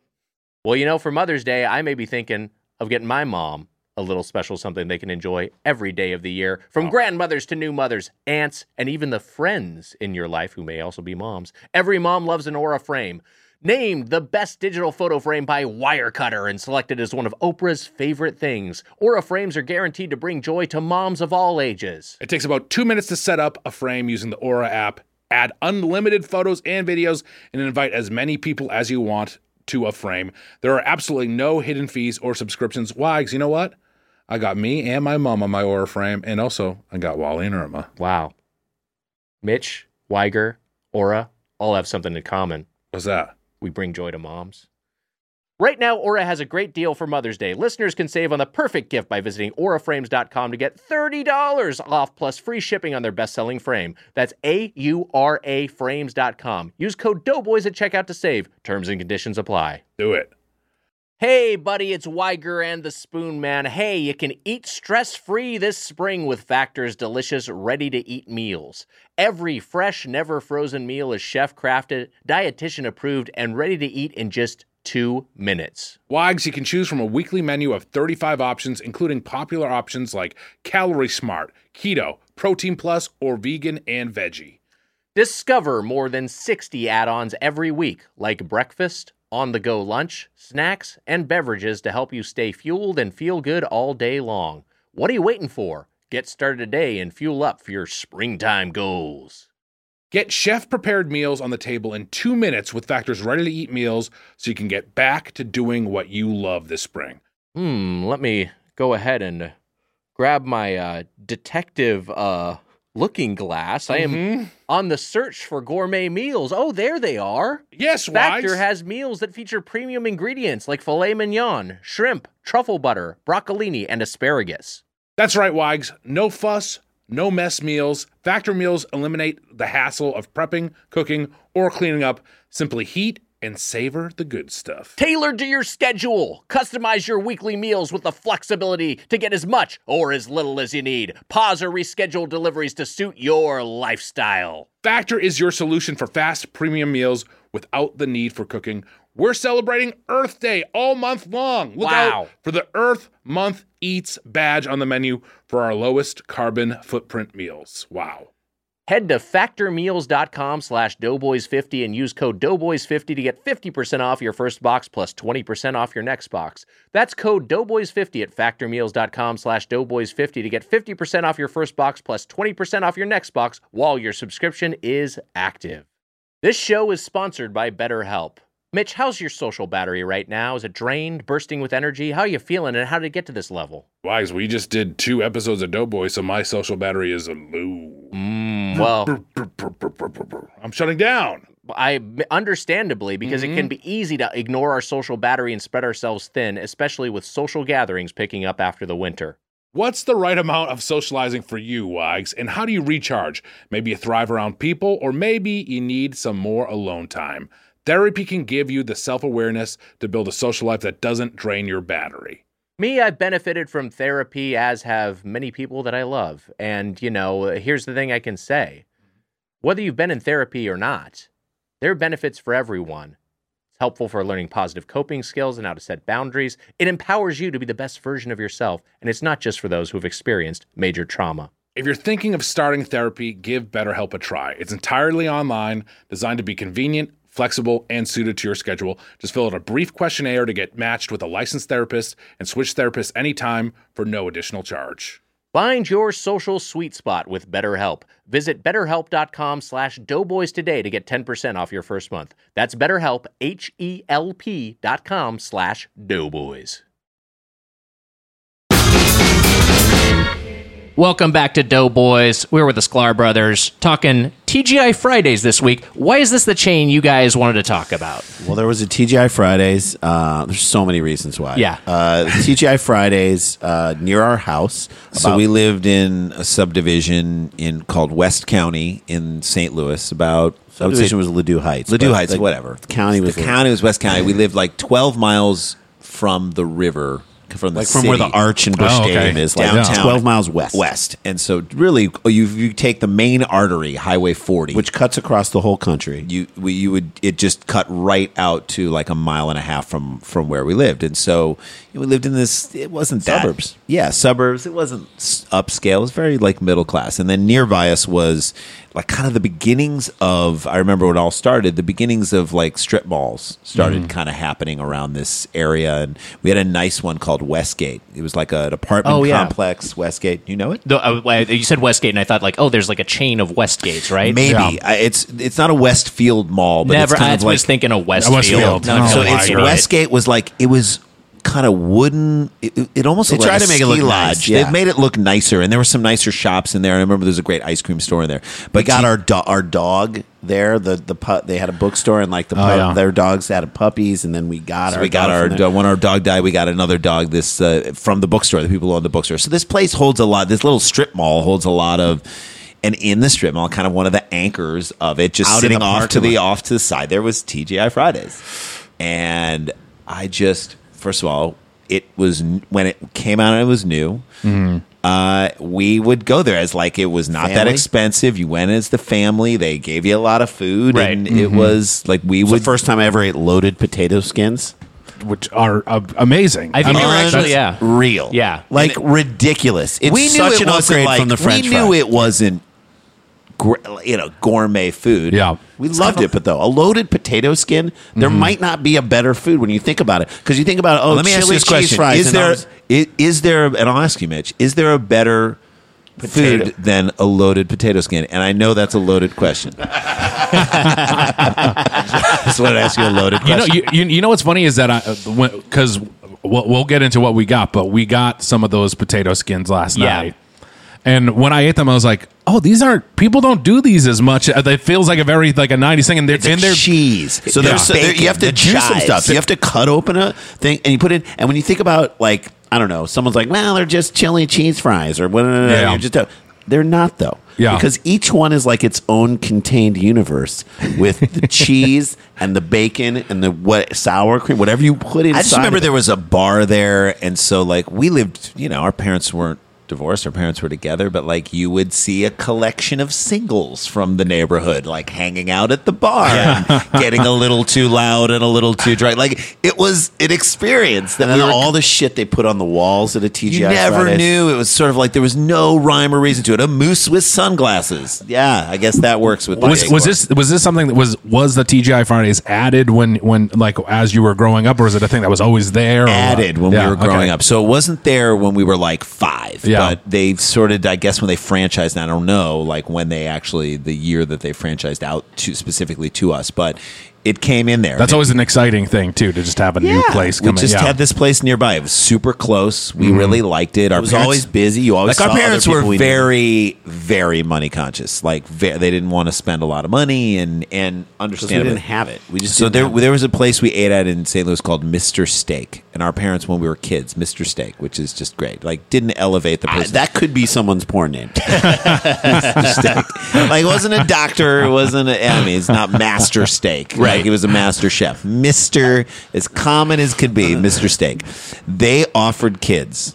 Well, for Mother's Day, I may be thinking of getting my mom a little special something they can enjoy every day of the year. From grandmothers to new mothers, aunts, and even the friends in your life who may also be moms. Every mom loves an Aura frame. Named the best digital photo frame by Wirecutter and selected as one of Oprah's favorite things. Aura frames are guaranteed to bring joy to moms of all ages. It takes about 2 minutes to set up a frame using the Aura app. Add unlimited photos and videos and invite as many people as you want to a frame. There are absolutely no hidden fees or subscriptions. Why? Because you know what? I got me and my mom on my Aura frame, and also I got Wally and Irma. Wow. Mitch, Weiger, Aura, all have something in common. What's that? We bring joy to moms. Right now, Aura has a great deal for Mother's Day. Listeners can save on the perfect gift by visiting auraframes.com to get $30 off plus free shipping on their best-selling frame. That's AURA frames.com. Use code Doughboys at checkout to save. Terms and conditions apply. Do it. Hey, buddy, it's Weiger and the Spoon Man. Hey, you can eat stress-free this spring with Factor's delicious, ready-to-eat meals. Every fresh, never-frozen meal is chef-crafted, dietitian-approved, and ready to eat in just 2 minutes. Wags, you can choose from a weekly menu of 35 options, including popular options like Calorie Smart, Keto, Protein Plus, or Vegan and Veggie. Discover more than 60 add-ons every week, like breakfast, on-the-go lunch, snacks, and beverages to help you stay fueled and feel good all day long. What are you waiting for? Get started today and fuel up for your springtime goals. Get chef-prepared meals on the table in 2 minutes with Factor's ready-to-eat meals so you can get back to doing what you love this spring. Let me go ahead and grab my detective looking glass. I am on the search for gourmet meals. Oh, there they are. Yes, Factor Wags. has meals that feature premium ingredients like filet mignon, shrimp, truffle butter, broccolini, and asparagus. That's right, Wags. No fuss, no mess meals. Factor meals eliminate the hassle of prepping, cooking, or cleaning up. Simply heat and savor the good stuff. Tailored to your schedule. Customize your weekly meals with the flexibility to get as much or as little as you need. Pause or reschedule deliveries to suit your lifestyle. Factor is your solution for fast premium meals without the need for cooking. We're celebrating Earth Day all month long. Look out for the Earth Month Eats badge on the menu for our lowest carbon footprint meals. Wow. Head to factormeals.com/doughboys50 and use code doughboys50 to get 50% off your first box plus 20% off your next box. That's code doughboys50 at factormeals.com/doughboys50 to get 50% off your first box plus 20% off your next box while your subscription is active. This show is sponsored by BetterHelp. Mitch, how's your social battery right now? Is it drained, bursting with energy? How are you feeling, and how did it get to this level? Wags, we just did 2 episodes of Doughboy, so my social battery is low. Well, I'm shutting down. Understandably, because it can be easy to ignore our social battery and spread ourselves thin, especially with social gatherings picking up after the winter. What's the right amount of socializing for you, Wags, and how do you recharge? Maybe you thrive around people, or maybe you need some more alone time. Therapy can give you the self-awareness to build a social life that doesn't drain your battery. Me, I've benefited from therapy, as have many people that I love. And, here's the thing I can say. Whether you've been in therapy or not, There are benefits for everyone. It's helpful for learning positive coping skills and how to set boundaries. It empowers you to be the best version of yourself, and it's not just for those who've experienced major trauma. If you're thinking of starting therapy, give BetterHelp a try. It's entirely online, designed to be convenient, flexible, and suited to your schedule. Just fill out a brief questionnaire to get matched with a licensed therapist and switch therapists anytime for no additional charge. Find your social sweet spot with BetterHelp. Visit BetterHelp.com/Doughboys today to get 10% off your first month. That's BetterHelp, HELP.com/Doughboys. Welcome back to Doughboys. We're with the Sklar brothers talking TGI Fridays this week. Why is this the chain you guys wanted to talk about? Well, there was a TGI Fridays. There's so many reasons why. Yeah. TGI Fridays near our house. So we lived in a subdivision called West County in St. Louis. Subdivision was Ladue Heights. Ladue Heights, whatever. The county was West County. We lived like 12 miles from the river. From the from where the Arch and Busch Stadium is, downtown, 12 miles west. And so, really, you take the main artery, Highway 40, which cuts across the whole country. It just cut right out to like a mile and a half from where we lived, and so we lived in this. It wasn't Suburbs. Suburbs. It wasn't upscale. It was very like middle class, and then nearby us was like kind of the beginnings of, I remember when it all started, the beginnings of like strip malls started kind of happening around this area. And we had a nice one called Westgate. It was like an apartment complex, Westgate. You know it? You said Westgate, and I thought like, there's like a chain of Westgates, right? Maybe. Yeah. It's not a Westfield mall, but never. It's kind of like, was thinking of Westfield. So Westgate was like, it was kind of wooden. It almost looked like a ski lodge. Nice, yeah. They've made it look nicer, and there were some nicer shops in there. I remember there's a great ice cream store in there. But we got our dog there. They had a bookstore, and like their dogs had puppies, and then we got our when our dog died, we got another dog from the bookstore. The people who owned the bookstore. So this place holds a lot. This little strip mall holds a lot of. And in the strip mall, kind of one of the anchors of it, just sitting off to the side, there was TGI Fridays, and I just. First of all, it was when it came out and it was new. Mm-hmm. We would go there as like it was not that expensive. You went as the family. They gave you a lot of food, and it was like the first time I ever ate loaded potato skins, which are amazing. I think they were actually real, like ridiculous. It's such an upgrade from the French fry. We knew it wasn't. Gourmet food. Yeah, we loved it. But though a loaded potato skin, there might not be a better food when you think about it. Because you think about let me ask you this question: Is there? And I'll ask you, Mitch. Is there a better food than a loaded potato skin? And I know that's a loaded question. I just wanted to ask you a loaded question. You know what's funny is that because we'll get into what we got, but we got some of those potato skins last night. And when I ate them, I was like, "Oh, people don't do these as much." It feels like a very like a 90s thing, and they're cheese. So you have to juice some stuff. You have to cut open a thing, and you put it. And when you think about like I don't know, someone's like, "Well, they're just chili cheese fries," or whatever. They're not though. Yeah. Because each one is like its own contained universe with the cheese and the bacon and the sour cream, whatever you put inside. I just remember there was a bar there, and so like we lived. Our parents weren't divorced, our parents were together, but like you would see a collection of singles from the neighborhood like hanging out at the bar and getting a little too loud and a little too dry. Like it was an experience that all the shit they put on the walls at a TGI you never Fridays. knew. It was sort of like there was no rhyme or reason to it. A moose with sunglasses. Yeah, I guess that works with was this something that was the TGI Fridays added when like as you were growing up, or was it a thing that was always there? Added when we were growing up. So it wasn't there when we were like 5. Yeah. But they sort of, I guess when they franchised, and I don't know, like when they actually, the year that they franchised out specifically to us, but it came in there. That's always an exciting thing, too, to just have a new place come in. We just had this place nearby. It was super close. We really liked it. It was always busy. You always our parents were very, very money conscious. Like they didn't want to spend a lot of money and understand. We didn't have it. We just there was a place we ate at in St. Louis called Mr. Steak, and our parents, when we were kids, Mr. Steak, which is just great. Like didn't elevate the person. That could be someone's porn name. Mr. Steak. Like it wasn't a doctor. It wasn't. It's not Master Steak. Right. Like he was a master chef. Mr. as common as could be, Mr. Steak. They offered kids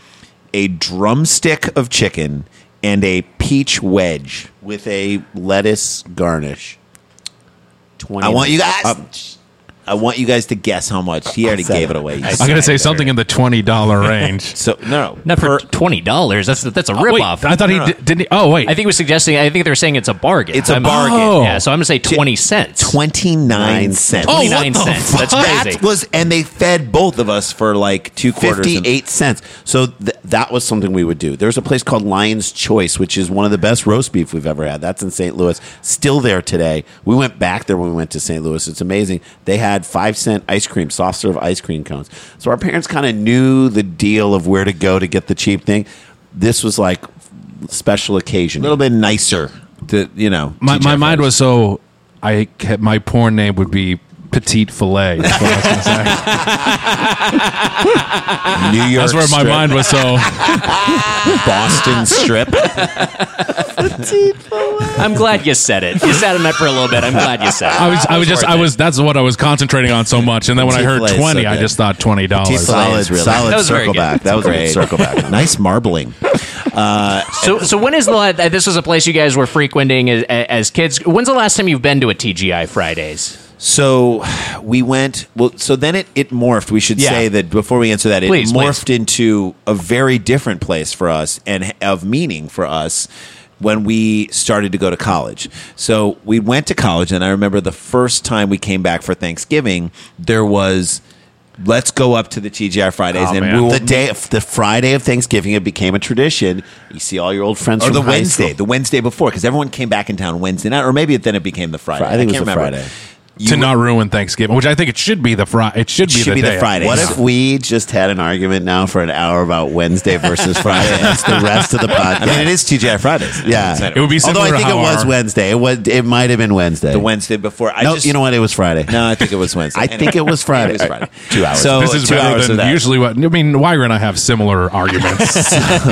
a drumstick of chicken and a peach wedge with a lettuce garnish. I want you guys. I want you guys to guess how much. He already gave it away. I'm going to say something in the $20 range. So no, Not for $20. That's a ripoff. I thought he didn't. Oh, wait. I think he was suggesting. I think they're saying it's a bargain. It's a bargain. Oh. Yeah, so I'm gonna say 20 cents. 29 cents. Oh, what 29 the cents. fuck? That's crazy. That was, and they fed both of us for like 2 quarters, 58 cents. So that was something we would do. There's a place called Lion's Choice, which is one of the best roast beef we've ever had. That's in St. Louis. Still there today. We went back there when we went to St. Louis. It's amazing. They had 5-cent ice cream, soft serve ice cream cones. So our parents kind of knew the deal of where to go to get the cheap thing. This was like special occasion, a little bit nicer. To My mind was so. My porn name would be Petite Filet. That's what I was going to say. New York. That's where my strip. mind was so. Boston Strip. I'm glad you said it. You sat on that for a little bit. I'm glad you said it. That's what I was concentrating on so much. And then when I heard Petite 20, Filet, I just thought $20. Solid That was very circle good. back. That was a Great. good circle back. Nice marbling. So when is this was a place you guys were frequenting as kids? When's the last time you've been to a TGI Fridays? So we went. Well, so then it morphed. We should say that before we answer that, it morphed into a very different place for us and of meaning for us when we started to go to college. So we went to college, and I remember the first time we came back for Thanksgiving, there was, let's go up to the TGI Fridays. Oh, and man. the Friday of Thanksgiving, it became a tradition. You see all your old friends from high school. The Wednesday before, because everyone came back in town Wednesday night, or maybe then it became the Friday. I think it was can't the remember. Friday. To not ruin Thanksgiving, which I think it should be the Friday. It should be the Friday. What if we just had an argument now for an hour about Wednesday versus Friday? That's the rest of the podcast. I mean, it is TGI Fridays. Yeah, It would be similar although I to think how it was our- Wednesday. It might have been Wednesday. The Wednesday before. You know what? It was Friday. No, I think it was Wednesday. I think it was Friday. It was Friday. 2 hours. So This is 2 better hours of than that. usually what. I mean, Weiger and I have similar arguments.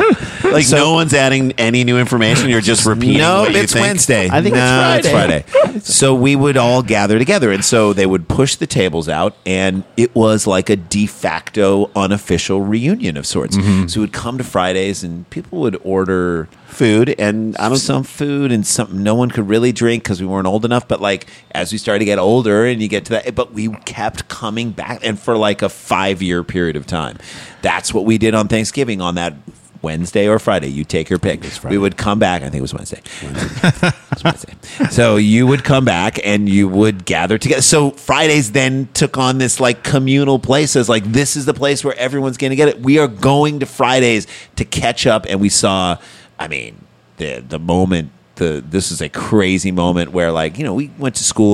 No one's adding any new information. You're just repeating. No, what you it's think. Wednesday. I think it's Friday. So we would all gather together, and so they would push the tables out, and it was like a de facto unofficial reunion of sorts. So we would come to Fridays, and people would order food, and some food and something no one could really drink because we weren't old enough. But like as we started to get older, and you get to that, but we kept coming back, and for like a 5-year period of time, that's what we did on Thanksgiving on that Wednesday or Friday. You take your pick. We would come back. I think it was Wednesday. It was Wednesday. So you would come back and you would gather together. So Fridays then took on this like communal place as like, this is the place where everyone's going to get it. We are going to Fridays to catch up. And we saw, I mean, the moment, this is a crazy moment where like, we went to school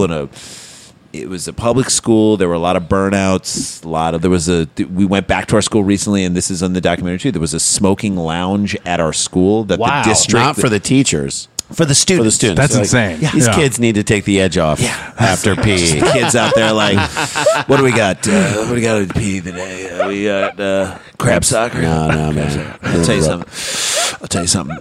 it was a public school. There were a lot of burnouts. We went back to our school recently, and this is in the documentary too. There was a smoking lounge at our school that the district, Not for the teachers. for the students. That's insane. These Yeah. kids need to take the edge off after PE. Kids out there like, what do we got? What do we got at PE today? We got crab soccer. No, man. I'll tell you something.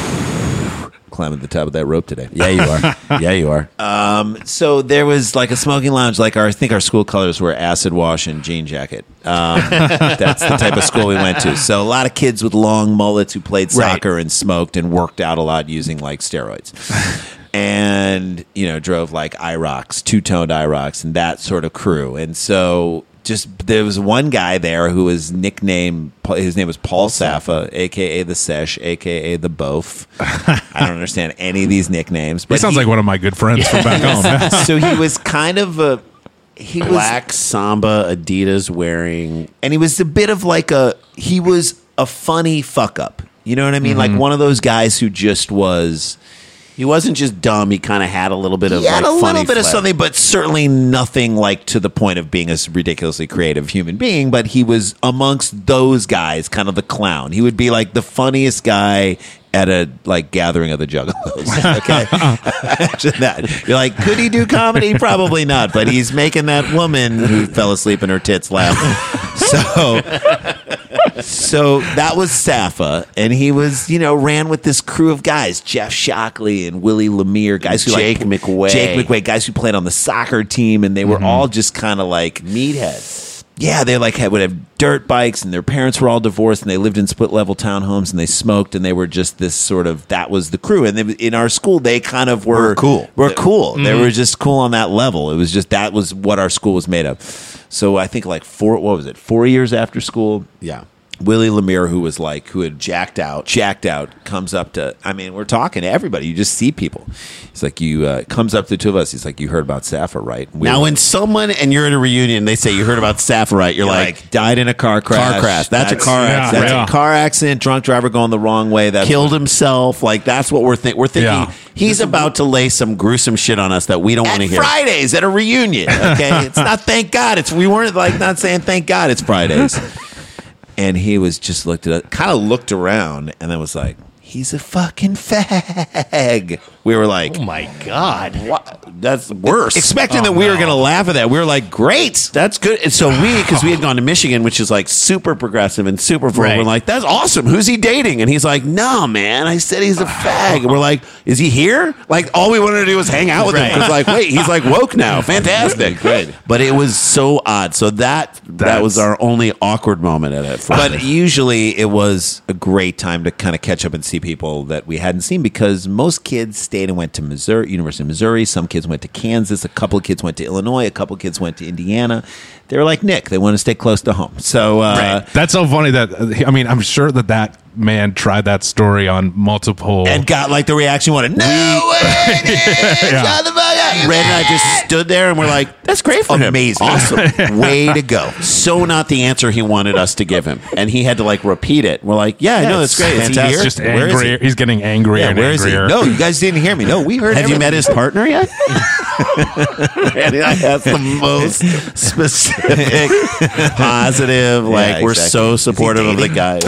Climbing the top of that rope today. Yeah, you are. Yeah, you are. So there was like a smoking lounge. Like I think our school colors were acid wash and jean jacket. That's the type of school we went to. So a lot of kids with long mullets who played soccer and smoked and worked out a lot using like steroids. And drove like IROCs, two-toned IROCs, and that sort of crew. And so there was one guy there who was nicknamed, his name was Paul Saffa, a.k.a. the Sesh, a.k.a. the Boaf. I don't understand any of these nicknames. He But sounds like one of my good friends from back home. so he was kind of Black Samba Adidas wearing. and he was a bit of like he was a funny fuck up. You know what I mean? Like one of those guys who just was. He wasn't just dumb. He kind of had a little bit of He had like, a little funny bit of flair. something, but certainly nothing like to the point of being a ridiculously creative human being. But he was amongst those guys, kind of the clown. He would be like the funniest guy at a like gathering of the Juggalos. Okay, imagine that. You're like, could he do comedy? Probably not. But he's making that woman who fell asleep in her tits laugh. So that was Saffa, and he was, ran with this crew of guys, Jeff Shockley and Willie Lemire, guys who Jake McWay. guys who played on the soccer team, and they were all just kind of like Meatheads. Yeah, they like would have dirt bikes, and their parents were all divorced, and they lived in split level townhomes, and they smoked, and they were just this sort of, that was the crew. And in our school, they kind of were cool. We're cool. They were just cool on that level. It was just, that was what our school was made of. So I think like 4 years after school? Yeah. Willie Lemire, who had jacked out, comes up to, I mean, we're talking to everybody. You just see people. He's like, comes up to the two of us. He's like, you heard about Safa, right? Now, when someone, and you're at a reunion, they say, you heard about Safa, right? You're like, died in a car crash. That's a car accident. That's a car accident, drunk driver going the wrong way. That killed himself. Like, that's what we're thinking. We're thinking he's about to lay some gruesome shit on us that we don't want to hear. Fridays at a reunion, okay? It's not thank God. We weren't like not saying thank God it's Fridays. And he was just looked around, and then was like, he's a fucking fag. We were like, oh my God. What? That's worse. Expecting that we were going to laugh at that. We were like, great. That's good. And so because we had gone to Michigan, which is like super progressive and super forward. We're like, that's awesome. Who's he dating? And he's like, no, man. I said he's a fag. And we're like, is he here? Like, all we wanted to do was hang out with him. Because like, wait, he's like woke now. Fantastic. Great. But it was so odd. So that was our only awkward moment at it. But usually it was a great time to kind of catch up and see people that we hadn't seen, because most kids stayed and went to University of Missouri. Some kids went to Kansas. A couple of kids went to Illinois. A couple of kids went to Indiana. They were like Nick. They want to stay close to home. So that's so funny that, I mean, I'm sure that man tried that story on multiple and got like the reaction he wanted. No way! Shut the fuck up. Red and I just stood there and we're like, that's great for him. Amazing. Awesome. Way to go. So not the answer he wanted us to give him. And he had to like repeat it. We're like, yeah, I know, that's great. Fantastic. Just angry. He's getting angrier and angrier. No, you guys didn't hear me. No, we heard. Have you met his partner yet? And I have the most specific, positive, like we're so supportive of the guy.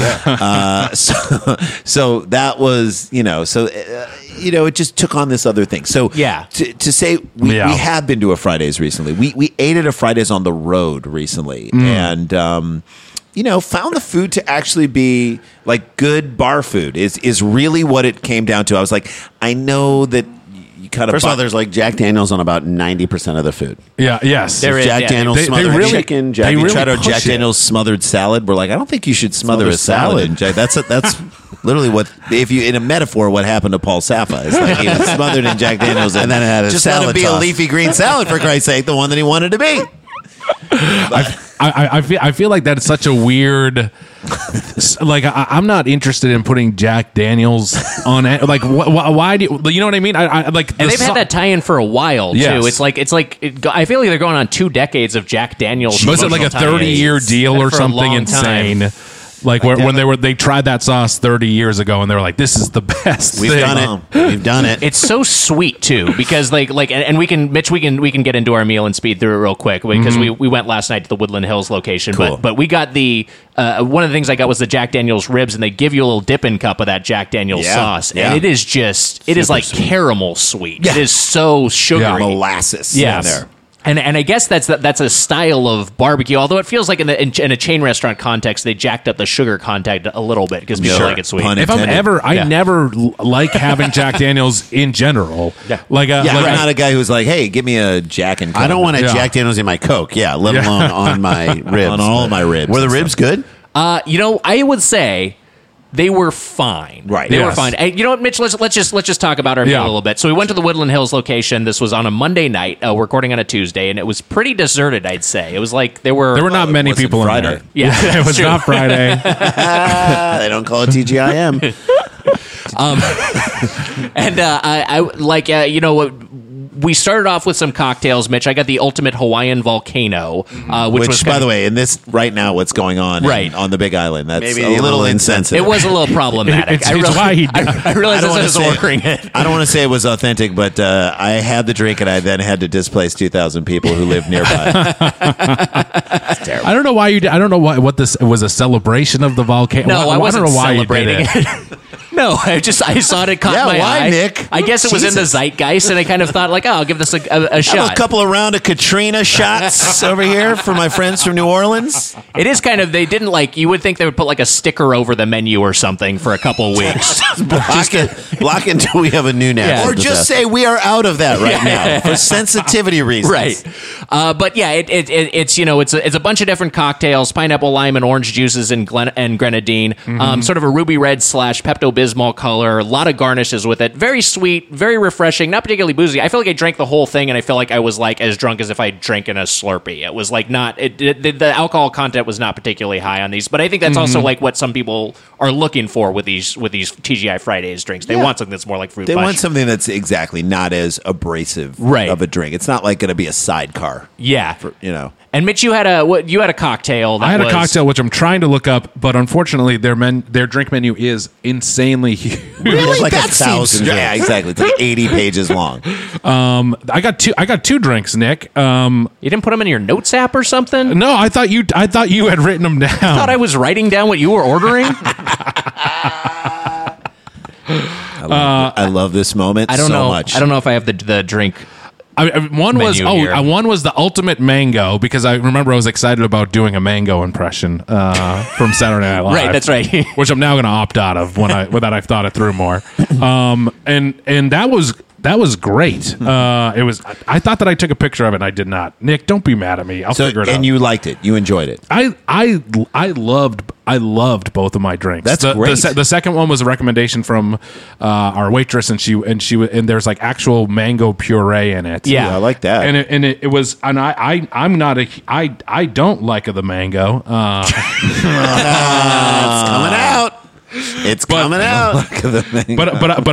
So that was, it just took on this other thing. So to say we have been to a Fridays recently. We ate at a Fridays on the road recently, and found the food to actually be like good bar food is really what it came down to. I was like, I know that. First of all, there's like Jack Daniels on about 90% of the food. Yeah, yes. There is Jack Daniels smothered chicken. We tried our Jack Daniels smothered salad. We're like, I don't think you should smother a salad. That's literally what, if you in a metaphor, what happened to Paul Safa. It's like he was smothered in Jack Daniels, and then it had a just salad. Let him be a leafy green salad, for Christ's sake, the one that he wanted to be. I feel like that's such a weird. Like I'm not interested in putting Jack Daniels on it. Like why do you know what I mean? I like, and they've had that tie-in for a while too. It's like I feel like they're going on 2 decades of Jack Daniels. Was it like a 30-year deal or something insane? Like when they tried that sauce 30 years ago, and they were like, "This is the best." We've done it. We've done it. It's so sweet too, because and we can get into our meal and speed through it real quick, because we went last night to the Woodland Hills location. Cool. But we got the one of the things I got was the Jack Daniels ribs, and they give you a little dipping cup of that Jack Daniels sauce, and it is just like sweet. Caramel sweet. Yeah. It is so sugary, molasses. Yeah, there. And I guess that's a style of barbecue. Although it feels like in a chain restaurant context, they jacked up the sugar content a little bit because people like it sweet. If I never like having Jack Daniels in general. Yeah. I'm not a guy who's like, hey, give me a Jack and Coke. I don't want a Jack Daniels in my Coke. Yeah, let alone on my ribs. On all of my ribs. Were the ribs good? I would say. They were fine. Right. They were fine. Hey, you know what, Mitch? Let's just talk about our meal a little bit. So we went to the Woodland Hills location. This was on a Monday night. We're recording on a Tuesday, and it was pretty deserted, I'd say. It was like there were not many people in there. Yeah, it was not Friday. They don't call it TGIM. And I like we started off with some cocktails, Mitch. I got the Ultimate Hawaiian Volcano, which was by the way, in this right now, what's going on on the Big Island? That's maybe a little insensitive. It was a little problematic. I realized I wasn't ordering it. I don't want to say it was authentic, but I had the drink, and I then had to displace 2,000 people who lived nearby. It's terrible. I don't know why you. I don't know what this was, a celebration of the volcano. No, I wasn't celebrating it. No, I saw it. It caught my why, eye. Nick? I guess it was in the Jesus. zeitgeist, and I kind of thought like, I'll give this a Have shot. a couple of round of Katrina shots over here for my friends from New Orleans. It is kind of, they didn't like, you would think they would put like a sticker over the menu or something for a couple weeks. Block until we have a new natural Yeah. Or just say we are out of that right now for sensitivity reasons. Right. But yeah, it's it's a bunch of different cocktails: pineapple, lime, and orange juices, and grenadine. Sort of a ruby red / Pepto-Bismol color. A lot of garnishes with it. Very sweet, very refreshing. Not particularly boozy. I feel like I drank the whole thing, and I feel like I was like as drunk as if I drank in a Slurpee. It was like not. The alcohol content was not particularly high on these, but I think that's also like what some people are looking for with these TGI Fridays drinks. They want something that's more like fruit They punch. want something that's exactly not as abrasive of a drink. It's not like going to be a sidecar. Yeah. And Mitch, you had a cocktail. I had a cocktail which I'm trying to look up, but unfortunately their drink menu is insanely huge. Really? Like 1,000. Yeah, exactly. It's like 80 pages long. I got two drinks, Nick. You didn't put them in your notes app or something? No, I thought you had written them down. I thought I was writing down what you were ordering. I love this moment so much. I don't know if I have the drink. One was menu here. one was the ultimate mango, because I remember I was excited about doing a mango impression from Saturday Night Live. Right, that's right. Which I'm now going to opt out of when I've thought it through more. And that was great. It was. I thought that I took a picture of it, and I did not. Nick, don't be mad at me. I'll figure it out. And you liked it. You enjoyed it. I loved both of my drinks. That's great. The second one was a recommendation from our waitress, and there's like actual mango puree in it. Yeah, I like that. And it was, and I don't like the mango. It's coming out. It's coming out. But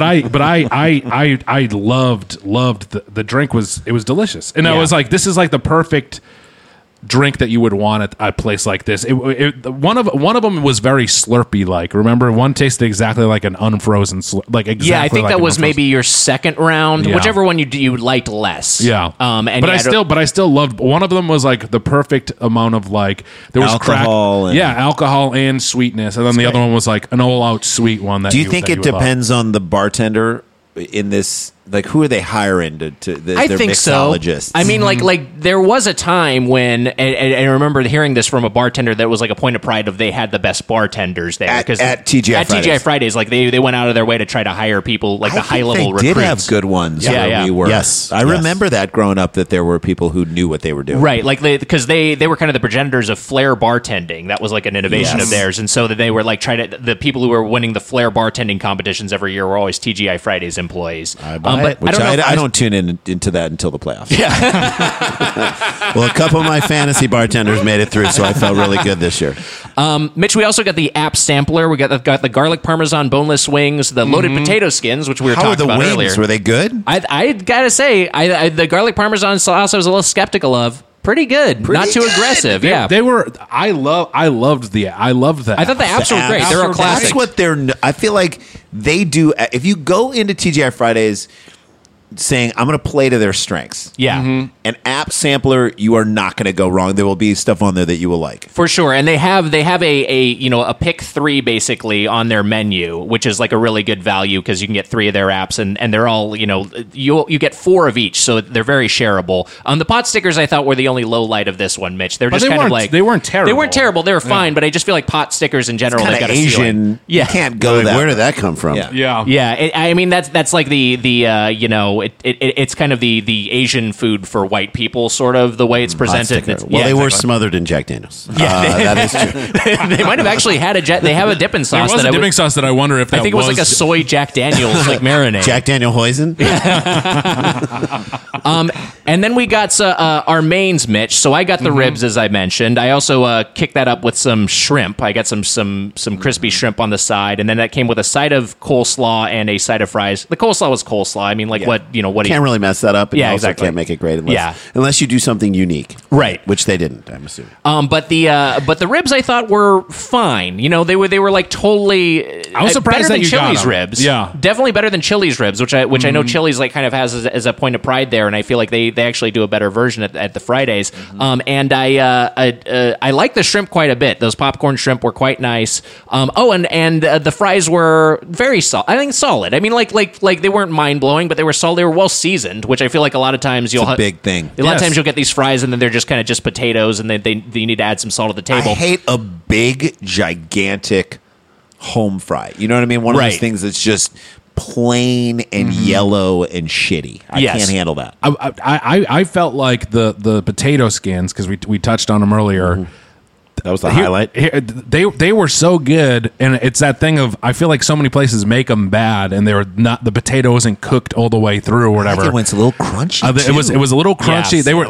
I loved the drink. It was delicious, and I was like, this is like the perfect drink that you would want at a place like this. One of them was very Slurpee like. Remember, one tasted exactly like an unfrozen exactly. Yeah, I think like that an was unfrozen. maybe your second round, Yeah. whichever one you liked less. Yeah, but I still loved. One of them was like the perfect amount of like there was Alcohol alcohol and sweetness, and then the other one was like an all out sweet one. Do you think it depends on the bartender in this? Like, who are they hiring I think mixologists? so. I mean, like there was a time when, and I remember hearing this from a bartender that was like a point of pride of they had the best bartenders there at TGI Fridays. Like they went out of their way to try to hire people like the high level recruits. They did have good ones. Yeah. We were. Yes, I remember that growing up, that there were people who knew what they were doing. Right, like because they were kind of the progenitors of Flair bartending. That was like an innovation of theirs, and so that they were like the people who were winning the Flair bartending competitions every year were always TGI Fridays employees. I don't tune into that until the playoffs. Yeah. Well, a couple of my fantasy bartenders made it through, so I felt really good this year. Mitch, we also got the app sampler. We got the garlic parmesan boneless wings, the loaded potato skins, which we were talking about earlier. Were they good? I gotta say, the garlic parmesan sauce I was a little skeptical of. Pretty good, not too aggressive. They were. I loved that. I thought the apps were great. They're a classic. That's what I feel like they do. If you go into TGI Fridays saying, I'm going to play to their strengths. Yeah. An app sampler, you are not going to go wrong. There will be stuff on there that you will like. For sure. And they have a pick 3 basically on their menu, which is like a really good value because you can get 3 of their apps and they're all, you get 4 of each, so they're very shareable. The pot stickers I thought were the only low light of this one, Mitch. They're just kind of like they weren't terrible. They weren't terrible. They were fine, but I just feel like pot stickers in general they've got a ceiling. Asian. Yeah. You can't go that. Where did that come from? Yeah. Yeah, I mean that's like it's kind of the Asian food for white people, sort of the way it's presented. They were smothered in Jack Daniels. Yeah, that is true. They might have actually had they have a dipping sauce. There was a dipping sauce that I wonder if that I think it was like a soy Jack Daniels like marinade. Jack Daniel Hoisin. And then we got our mains, Mitch. So I got the ribs, as I mentioned. I also kicked that up with some shrimp. I got some crispy shrimp on the side, and then that came with a side of coleslaw and a side of fries. The coleslaw was coleslaw. I mean, what what can't really mess that up. And Yeah, you also exactly. can't make it great Yeah. unless you do something unique, Right. Which they didn't. I'm assuming. But the ribs I thought were fine. They were like totally. I was surprised better that than you got Chili's them. ribs. Yeah. Definitely better than Chili's ribs, which I know Chili's like kind of has as a point of pride there, and I feel like they actually do a better version at the Fridays. And I like the shrimp quite a bit. Those popcorn shrimp were quite nice. And the fries were very solid. I think solid. I mean, like they weren't mind blowing, but they were solid. They were well seasoned, which I feel like a lot of times It's a big thing. A lot Yes. of times you'll get these fries and then they're just kind of just potatoes, and they need to add some salt at the table. I hate a big, gigantic home fry. You know what I mean? One of Right. those things that's just plain and yellow and shitty. I Yes. can't handle that. I felt like the potato skins, because we touched on them earlier. That was the highlight. They were so good, and it's that thing of I feel like so many places make them bad, and the potato wasn't cooked all the way through or I whatever. think it went a little crunchy. It was a little crunchy. Yes, they were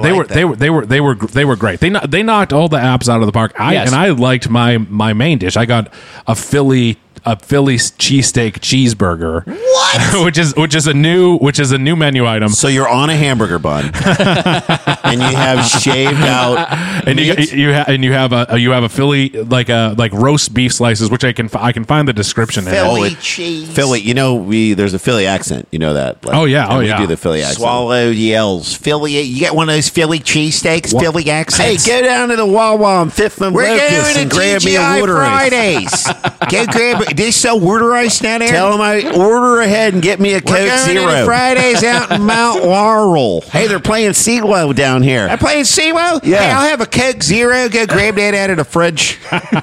great. They knocked all the apps out of the park. Yes. And I liked my main dish. I got a Philly cheesesteak cheeseburger. What? which is a new menu item. So you're on a hamburger bun, and you have shaved out, And you have a Philly like roast beef slices, which I can find the description in. Philly cheese. Philly. There's a Philly accent. You know that. Like, Oh, yeah. and Oh, we yeah. do the Philly accent. Swallow yells. Philly. You get one of those Philly cheesesteaks, Philly accents. Hey, go down to the Wawa on Fifth and We're Locust going and to grab me a TGI water ice. Fridays. Go grab. They sell water ice down there. Tell them I order ahead and get me a We're Coke going Zero. to the Fridays out in Mount Laurel. Hey, they're playing CeeLo down here. I'm playing SeaWorld? Yeah. Hey, I'll have a Coke Zero. Go grab that out of the fridge.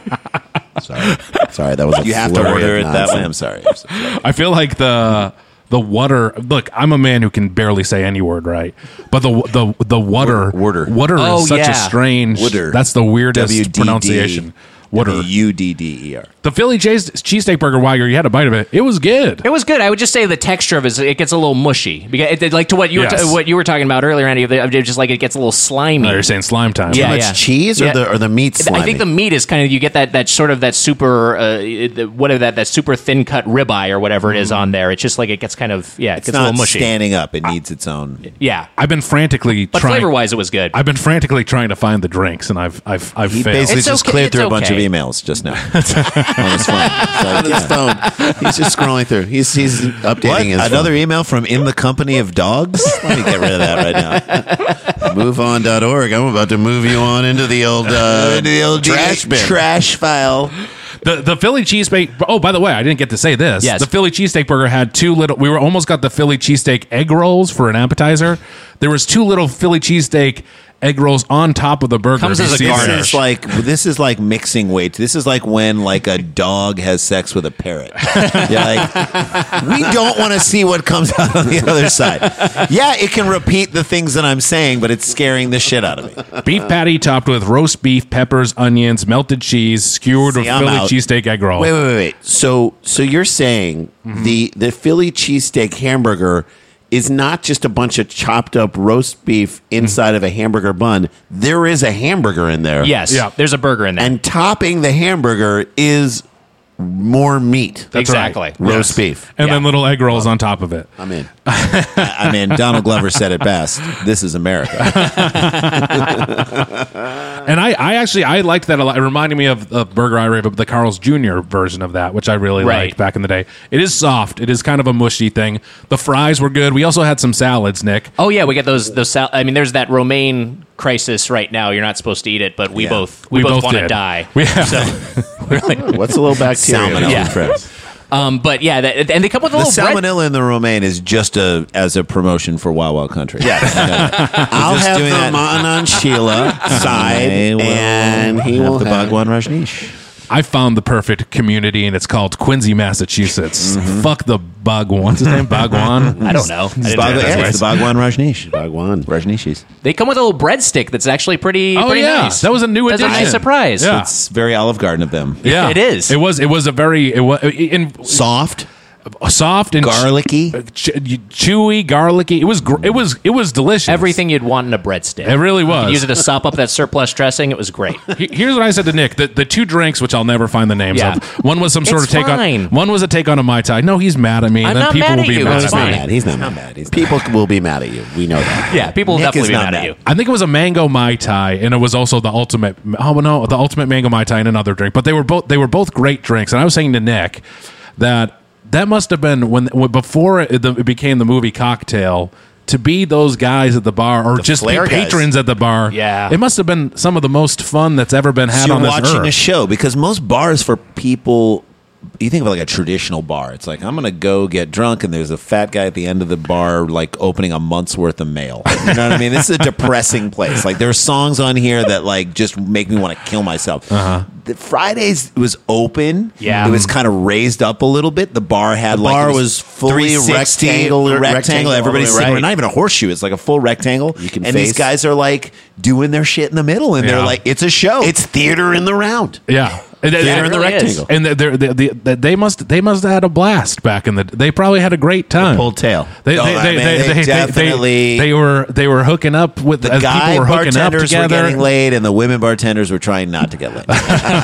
Sorry, that was a You have to flurry order of it that way. nonsense. I'm sorry. I feel like the water. Look, I'm a man who can barely say any word right, but the water Water. Oh, is such yeah. a strange. Water. That's the weirdest WDD. pronunciation. Water. UDDER. The Philly cheesesteak burger, Weiger, you had a bite of it. It was good. It was good. I would just say the texture of it gets a little mushy, because like to what you Yes. what you were talking about earlier, Andy. Just like it gets a little slimy. Oh, you're saying slime time. Yeah, Too much yeah. cheese or Yeah. the meat slimy? I think the meat is kind of, you get that sort of that super that super thin cut ribeye or whatever it is on there. It's just like it gets kind of it It's gets a little not mushy. standing up. It needs its own. Yeah, I've been frantically but trying. flavor wise, it was good. I've been frantically trying to find the drinks, and I've He failed. basically It's just okay- cleared it's through a bunch of okay. emails just now on his phone. It's like, on his phone. He's just scrolling through. He's updating What? his Another phone. email from In the Company of Dogs? Let me get rid of that right now. MoveOn.org. I'm about to move you on into the old, trash bin. Trash file. The Philly cheesesteak. Oh, by the way, I didn't get to say this. Yes. The Philly cheesesteak burger had two little. We were almost got the Philly cheesesteak egg rolls for an appetizer. There was two little Philly cheesesteak egg rolls on top of the burger. Comes as a garnish. This is like mixing weights. This is like when like a dog has sex with a parrot. You're like, we don't want to see what comes out on the other side. Yeah, it can repeat the things that I'm saying, but it's scaring the shit out of me. Beef patty topped with roast beef, peppers, onions, melted cheese, skewered with See, I'm Philly out. cheesesteak egg roll. Wait. So you're saying the Philly cheesesteak hamburger is not just a bunch of chopped up roast beef inside of a hamburger bun. There is a hamburger in there. yes, Yeah. there's a burger in there. And topping the hamburger is more meat. That's exactly. right. Roast Yes. beef. And Yeah. then little egg rolls on top of it. I'm in. I mean, Donald Glover said it best. This is America. And I liked that a lot. It reminded me of the burger I rave, the Carl's Jr. version of that, which I really Right. liked back in the day. It is soft. It is kind of a mushy thing. The fries were good. We also had some salads, Nick. Oh yeah, we get those. I mean, there's that romaine crisis right now. You're not supposed to eat it, but we Yeah. both We both want to did. die. We- So we're like, What's a little bacteria? Salmonella. Yeah. friends. but yeah, and they come with a The little bread. salmonella in the romaine is just as a promotion for Wild Wild Country. I'll just have doing the that. Ma'anan Sheila side, and he will the have Bhagwan Rajneesh. I found the perfect community, and it's called Quincy, Massachusetts. Fuck the Bhagwan. What's his name? Bhagwan? I don't know. I didn't know that. It's the Bhagwan Rajneesh. Bhagwan. Rajneeshis. They come with a little breadstick that's actually pretty. Oh, pretty yeah. nice. That was a new That's addition. a nice surprise. Yeah. It's very Olive Garden of them. Yeah, It is. It was a very. It was in Soft. soft and Garlicky. chewy, garlicky. It was delicious. Everything you'd want in a breadstick. It really was. You could use it to sop up that surplus dressing. It was great. Here's what I said to Nick: the two drinks, which I'll never find the names of. One was some sort It's of take fine. on. One was a take on a Mai Tai. No, he's mad at me. I'm and then not people mad will at be you. mad It's at me. fine. He's not mad. People will be mad at you. We know that. Yeah, people will Nick definitely is be not mad at mad. you. I think it was a mango Mai Tai, and it was also the ultimate. Oh no, the ultimate mango Mai Tai and another drink. But they were both great drinks. And I was saying to Nick that must have been when before it became the movie Cocktail. To be those guys at the bar, or just be flair guys. patrons at the bar, Yeah. it must have been some of the most fun that's ever been had So on you're this watching earth. a show because most bars for people. You think of like a traditional bar. It's like, I'm going to go get drunk, and there's a fat guy at the end of the bar, like opening a month's worth of mail. You know what I mean? This is a depressing place. Like, there's songs on here that like just make me want to kill myself. The Fridays was open. Yeah. It was kind of raised up a little bit. The bar had The like bar it was fully 360, rectangle. Everybody's Right. sitting. Not even a horseshoe. It's like a full rectangle. You can and these face- guys are like doing their shit in the middle, and Yeah. they're like, it's a show. It's theater in the round. Yeah. Theater in the really is. rectangle. And they must have had a blast back in the. They probably had a great time. Pulled tail. They definitely. they were hooking up with the as guy people were hooking up bartenders were together. getting laid, and the women bartenders were trying not to get laid.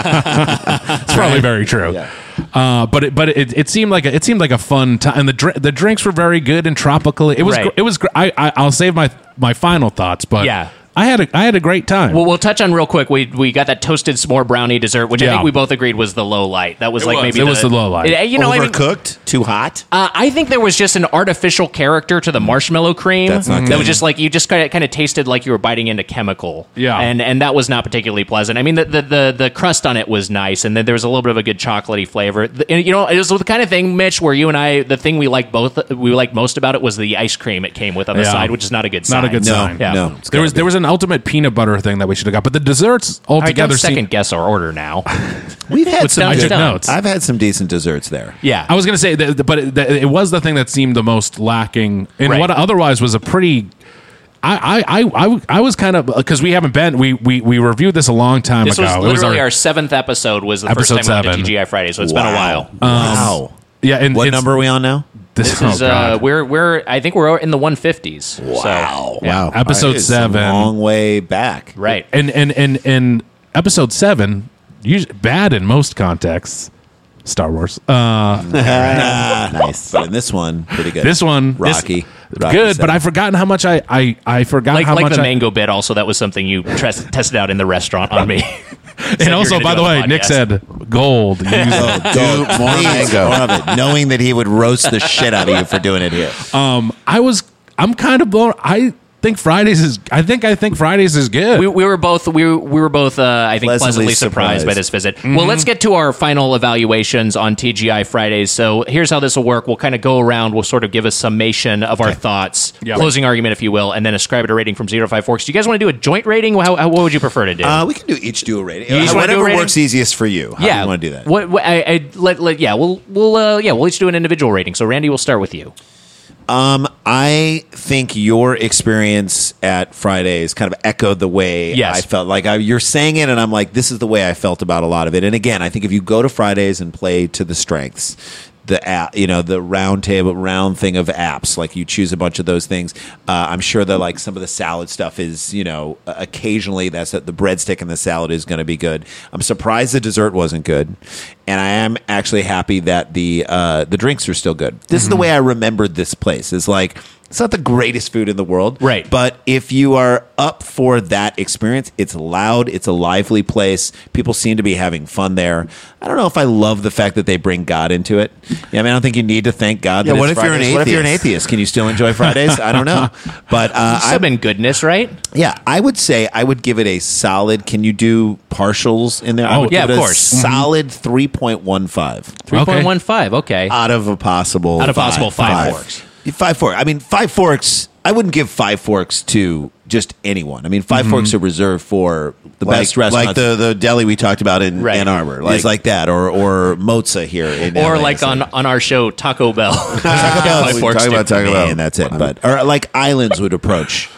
It's probably very true. But it seemed like a fun time, and the drinks were very good and tropical. It was Right. it was. I'll save my final thoughts, but Yeah. I had a great time. Well, we'll touch on real quick. We got that toasted s'more brownie dessert, which I Yeah. think we both agreed was the low light. That was like maybe it was the low light. You know, I mean, Overcooked, too hot. I think there was just an artificial character to the marshmallow cream That's not that good. was just like you just kind of tasted like you were biting into chemical. Yeah. and that was not particularly pleasant. I mean, the crust on it was nice, and then there was a little bit of a good chocolatey flavor. And, you know, it was the kind of thing, Mitch, where you and I, the thing we liked most about it was the ice cream it came with on the Yeah. side, which is not a good sign. Not a good sign. Yeah. No. There was an ultimate peanut butter thing that we should have got, but the desserts All right, altogether don't second seemed. guess our order now. We've had What's some done I is took done. notes. I've had some decent desserts there. Yeah. I was going to say, but it was the thing that seemed the most lacking in Right. what otherwise was a pretty. I was kind of because we haven't been we reviewed this a long time This ago. was It was literally our 7th episode. Was the first Episode time we went 7. to TGI Friday, so it's been a while. Wow. yeah. And What it's- number are we on now? This oh, is God. we're I think we're in the 150s. Wow. So, yeah. Wow. Episode It's 7. A long way back. Right. and episode 7, usually bad in most contexts. Star Wars. Nice. But in this one, pretty good. This one, Rocky. Rocky good, but 7. I've forgotten how much I forgot Like how like much the I, mango bit. Also, that was something you tested out in the restaurant on me. And also, by the way, Nick said gold. Use it. Go, more mango. More of it, knowing that he would roast the shit out of you for doing it here. I'm kind of blown. I think Fridays is good. We were both I think pleasantly surprised by this visit. Well, let's get to our final evaluations on TGI Fridays. So here's how this will work. We'll kind of go around. We'll sort of give a summation of our thoughts, closing argument, if you will, and then ascribe it a rating from 0 to 5 forks. Do you guys want to do a joint rating? What would you prefer to do? We can each do a rating. You each wanna do a Whatever rating? works easiest for you. How do you want to do that? We'll each do an individual rating. So Randy, we'll start with you. I think your experience at Fridays kind of echoed the way Yes. I felt. Like you're saying it, and I'm like, this is the way I felt about a lot of it. And again, I think if you go to Fridays and play to the strengths, the app, the round thing of apps, like you choose a bunch of those things. I'm sure that like some of the salad stuff is, occasionally the breadstick and the salad is going to be good. I'm surprised the dessert wasn't good, and I am actually happy that the drinks are still good. This is the way I remembered this place. Is like, it's not the greatest food in the world, Right. But if you are up for that experience, it's loud, it's a lively place. People seem to be having fun there. I don't know if I love the fact that they bring God into it. Yeah, I mean, I don't think you need to thank God. Yeah, that what it's if you're an Fridays. What if you're an atheist? atheist? Can you still enjoy Fridays? I don't know, but Sub in goodness, right? I would say I would give it a solid. Can you do partials in there? I would yeah, give it of a course. solid 3.15 3.15. Okay. out of a possible 5 forks. 5 forks. I mean, 5 forks. I wouldn't give 5 forks to just anyone. I mean, 5 forks are reserved for the best restaurants, like the deli we talked about in Right. Ann Arbor. It's like that, or Moza here in Or LA. like It's on our show, Taco Bell. Taco Bell. We talk about Taco Bell. Man, that's it. But or like Islands would approach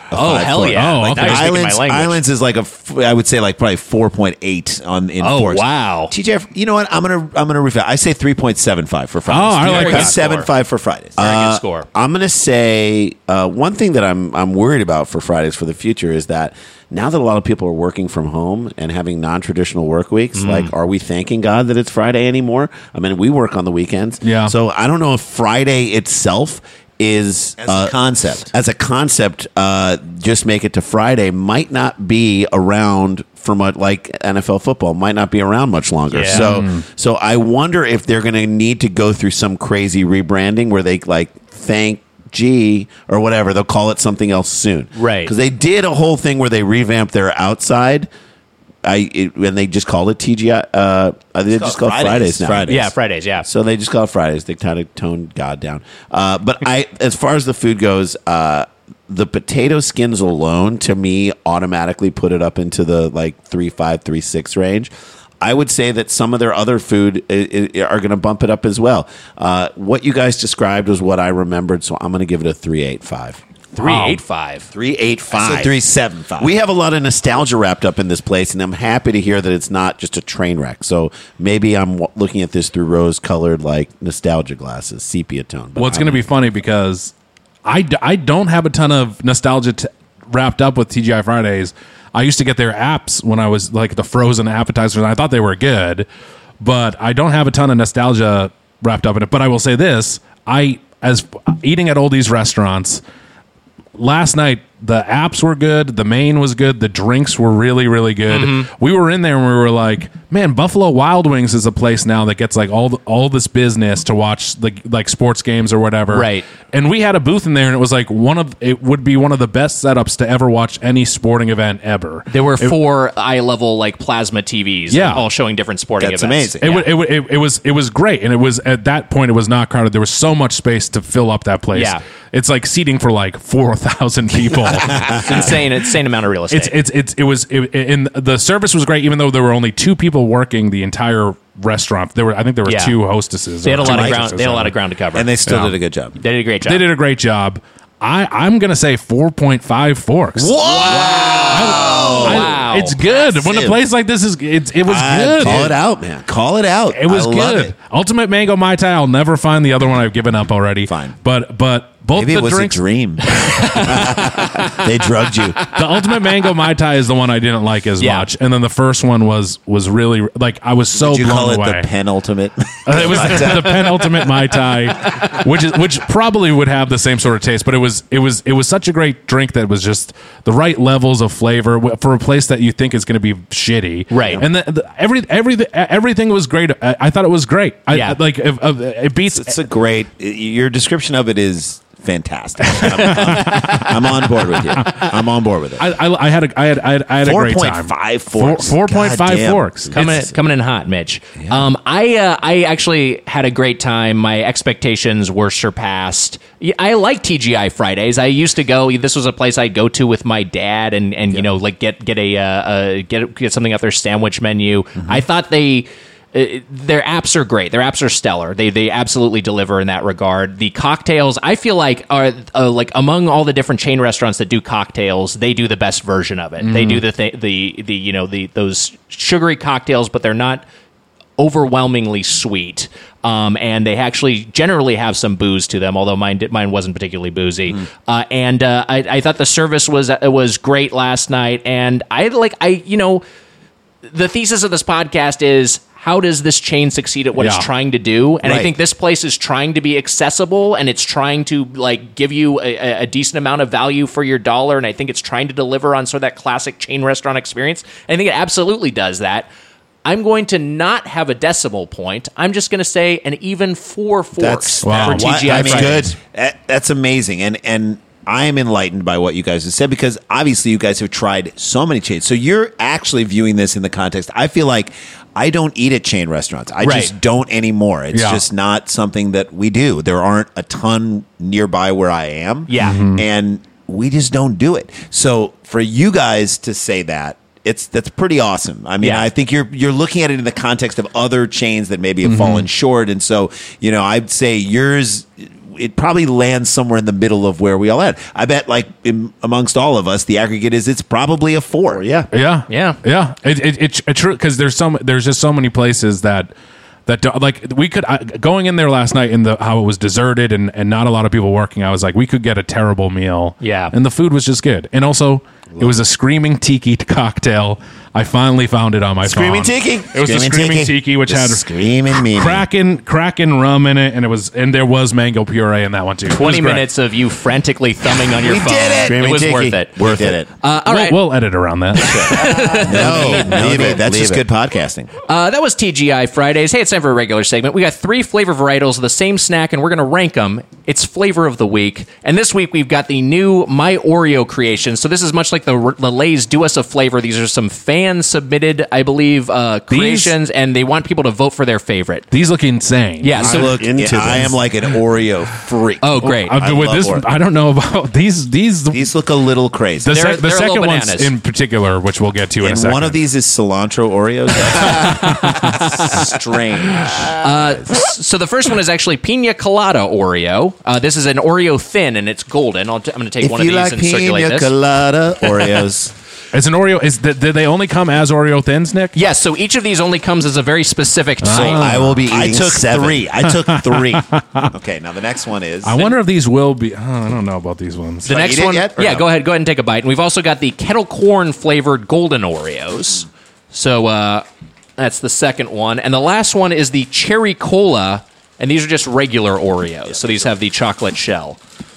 Oh, hell yeah. Oh, Like, okay. now you're speaking my Islands, language. Islands is like I would say like probably 4.8 in Oh, Forks. wow. TGI, you know what? I'm gonna refer. I say 3.75 for Fridays. Oh, I like Very that. good score. 7.5 for Fridays. Very good score. I'm gonna say one thing that I'm worried about for Fridays for the future is that now that a lot of people are working from home and having non-traditional work weeks, like, are we thanking God that it's Friday anymore? I mean, we work on the weekends. Yeah. So I don't know if Friday itself is As a concept. As a concept, just make it to Friday might not be around for much, like NFL football might not be around much longer. Yeah. So I wonder if they're going to need to go through some crazy rebranding where they like thank G or whatever. They'll call it something else soon, Right. Because they did a whole thing where they revamped their outside. And they just called it TGI. They just call it Fridays now. Fridays. Yeah, Fridays, yeah. So they just call it Fridays. They kind of toned God down. But as far as the food goes, the potato skins alone, to me, automatically put it up into the like 3.5, 3.6 range. I would say that some of their other food are going to bump it up as well. What you guys described was what I remembered, so I'm going to give it a 3.85. 385. 3.85. 3.75. We have a lot of nostalgia wrapped up in this place, and I'm happy to hear that it's not just a train wreck. So maybe I'm looking at this through rose-colored, like, nostalgia glasses, sepia tone. But Well, it's going to be funny because I don't have a ton of nostalgia wrapped up with TGI Fridays. I used to get their apps when I was like the frozen appetizers, and I thought they were good, but I don't have a ton of nostalgia wrapped up in it. But I will say this: as eating at all these restaurants last night, the apps were good, the main was good, the drinks were really, really good. We were in there and we were like, man, Buffalo Wild Wings is a place now that gets like all this business to watch like sports games or whatever. Right. And we had a booth in there, and it was like it would be one of the best setups to ever watch any sporting event ever. There were 4 eye-level like plasma TVs, Yeah. all showing different sporting That's events. amazing. It was great, and it was at that point it was not crowded. There was so much space to fill up that place. Yeah. It's like seating for like 4,000 people. It's insane amount of real estate. And the service was great, even though there were only 2 people working the entire restaurant. I think there were Yeah. 2 hostesses. They had a or lot of 2 ground. waitresses They had a or lot of something. ground to cover, And they still Yeah. did a good job. they did a great job. They did a great job. I'm gonna say 4.5 forks. Wow. It's good when a place like this it was good. Call it out, man. Call it out. It was I love good. it. Ultimate Mango Mai Tai. I'll never find the other one. I've given up already. Fine. But both Maybe the it was drinks. a dream. They drugged you. The Ultimate Mango Mai Tai is the one I didn't like as Yeah. much, and then the first one was really like I was so Did you blown call it away. the penultimate? It was the penultimate Mai Tai, which probably would have the same sort of taste, but it was such a great drink that was just the right levels of flavor for a place that you think is going to be shitty, Right. And everything was great. I thought it was great. Yeah. It beats. It's a great. Your description of it is fantastic. I'm on board with you. I'm on board with it. I had a great time. 4.5 forks. 4.5 Goddamn. forks. Coming in hot, Mitch. I actually had a great time. My expectations were surpassed. I like TGI Fridays. I used to go. This was a place I'd go to with my dad, and you know, like get something off their sandwich menu. I thought their apps are great. Their apps are stellar. They absolutely deliver in that regard. The cocktails, I feel like, are like among all the different chain restaurants that do cocktails, they do the best version of it. They do those sugary cocktails, but they're not overwhelmingly sweet. And they actually generally have some booze to them, although mine wasn't particularly boozy. I thought the service was great last night, and the thesis of this podcast is, how does this chain succeed at what it's trying to do? And I think this place is trying to be accessible, and it's trying to like give you a decent amount of value for your dollar. And I think it's trying to deliver on sort of that classic chain restaurant experience. And I think it absolutely does that. I'm going to not have a decimal point. I'm just going to say an even 4 forks for TGI Fridays. Good. That's amazing. And I am enlightened by what you guys have said, because obviously you guys have tried so many chains. So you're actually viewing this in the context. I feel like I don't eat at chain restaurants. I just don't anymore. It's just not something that we do. There aren't a ton nearby where I am. Yeah. And we just don't do it. So for you guys to say that, that's pretty awesome. I mean, I think you're looking at it in the context of other chains that maybe have fallen short. And so, I'd say yours it probably lands somewhere in the middle of where we all at. I bet, like amongst all of us, the aggregate is it's probably a 4. Yeah. It's true because there's just so many places that don't, like we could going in there last night in how it was deserted and not a lot of people working. I was like, we could get a terrible meal. Yeah, and the food was just good, and also it was a Screaming Tiki cocktail. I finally found it on my Screaming phone. Tiki. It was the Screaming Tiki, which had Screaming Mimi. Kraken rum in it, and there was mango puree in that one too. 20 minutes of you frantically thumbing on your phone. We did it. It was worth it. Worth it. All right. We'll edit around that. No, leave it. That's just good podcasting. That was TGI Fridays. Hey, it's time for a regular segment. We got 3 flavor varietals of the same snack, and we're going to rank them. It's flavor of the week. And this week, we've got the new My Oreo creation. So this is much like the Lay's Do Us a Flavor. These are some fan-submitted, I believe, creations, and they want people to vote for their favorite. These look insane. Yeah, so I am like an Oreo freak. Oh, great. I don't know about these. These look a little crazy. The second one's bananas. in particular, which we'll get to in a second. One of these is cilantro Oreos. That's strange. So the first one is actually Pina Colada Oreo. This is an Oreo thin, and it's golden. I'm going to take one of these and circulate Pina this. Colada Oreos. It's an Oreo. Did they only come as Oreo thins, Nick? Yes, so each of these only comes as a very specific So thing. I will be eating I took 7. 3. I took 3. Okay, now the next one is. I wonder if these will be. I don't know about these ones. The next eat it one, yet, or yeah, no? go ahead and take a bite. And we've also got the kettle corn flavored golden Oreos. So that's the second one, and the last one is the cherry cola, and these are just regular Oreos. So these have the chocolate shell.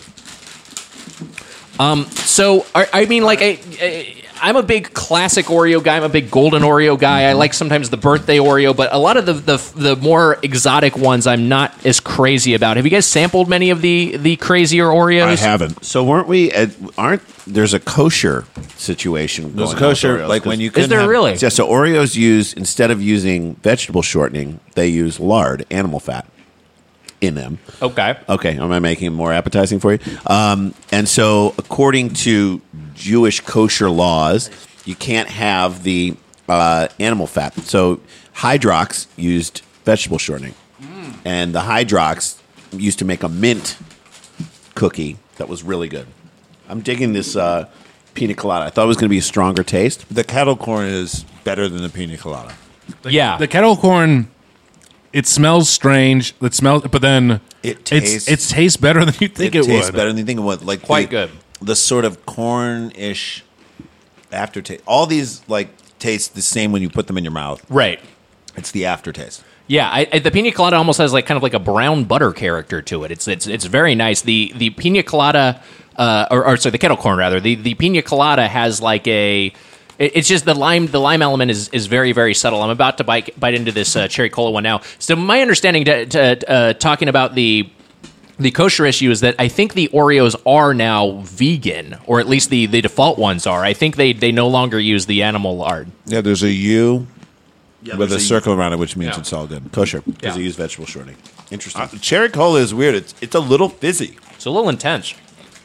I'm a big classic Oreo guy. I'm a big golden Oreo guy. I like sometimes the birthday Oreo, but a lot of the more exotic ones I'm not as crazy about. Have you guys sampled many of the crazier Oreos? I haven't. So weren't we? There's a kosher situation. There's a going on with kosher, Oreos, like 'cause- when you couldn't there have- really? Yeah, so Oreos instead of using vegetable shortening, they use lard, animal fat, in them. Okay. Okay, am I making it more appetizing for you? And so, according to Jewish kosher laws, you can't have the animal fat. So, Hydrox used vegetable shortening, and the Hydrox used to make a mint cookie that was really good. I'm digging this pina colada. I thought it was going to be a stronger taste. The kettle corn is better than the pina colada. Yeah. The kettle corn, it smells strange. But then It tastes- it tastes better than you think it tastes would. better than you think it would. Like Quite good. The sort of corn-ish aftertaste. All these like taste the same when you put them in your mouth. Right. It's the aftertaste. Yeah, the pina colada almost has like kind of like a brown butter character to it. It's very nice. The pina colada, the kettle corn rather. The pina colada has like it's just the lime element is very, very subtle. I'm about to bite into this cherry cola one now. So my understanding talking about the kosher issue is that I think the Oreos are now vegan, or at least the default ones are. I think they no longer use the animal lard. Yeah, there's a U with there's a a circle around it, which means Yeah. it's all good. Kosher, because Yeah. they use vegetable shortening. Interesting. Cherry cola is weird. It's a little fizzy. It's a little intense.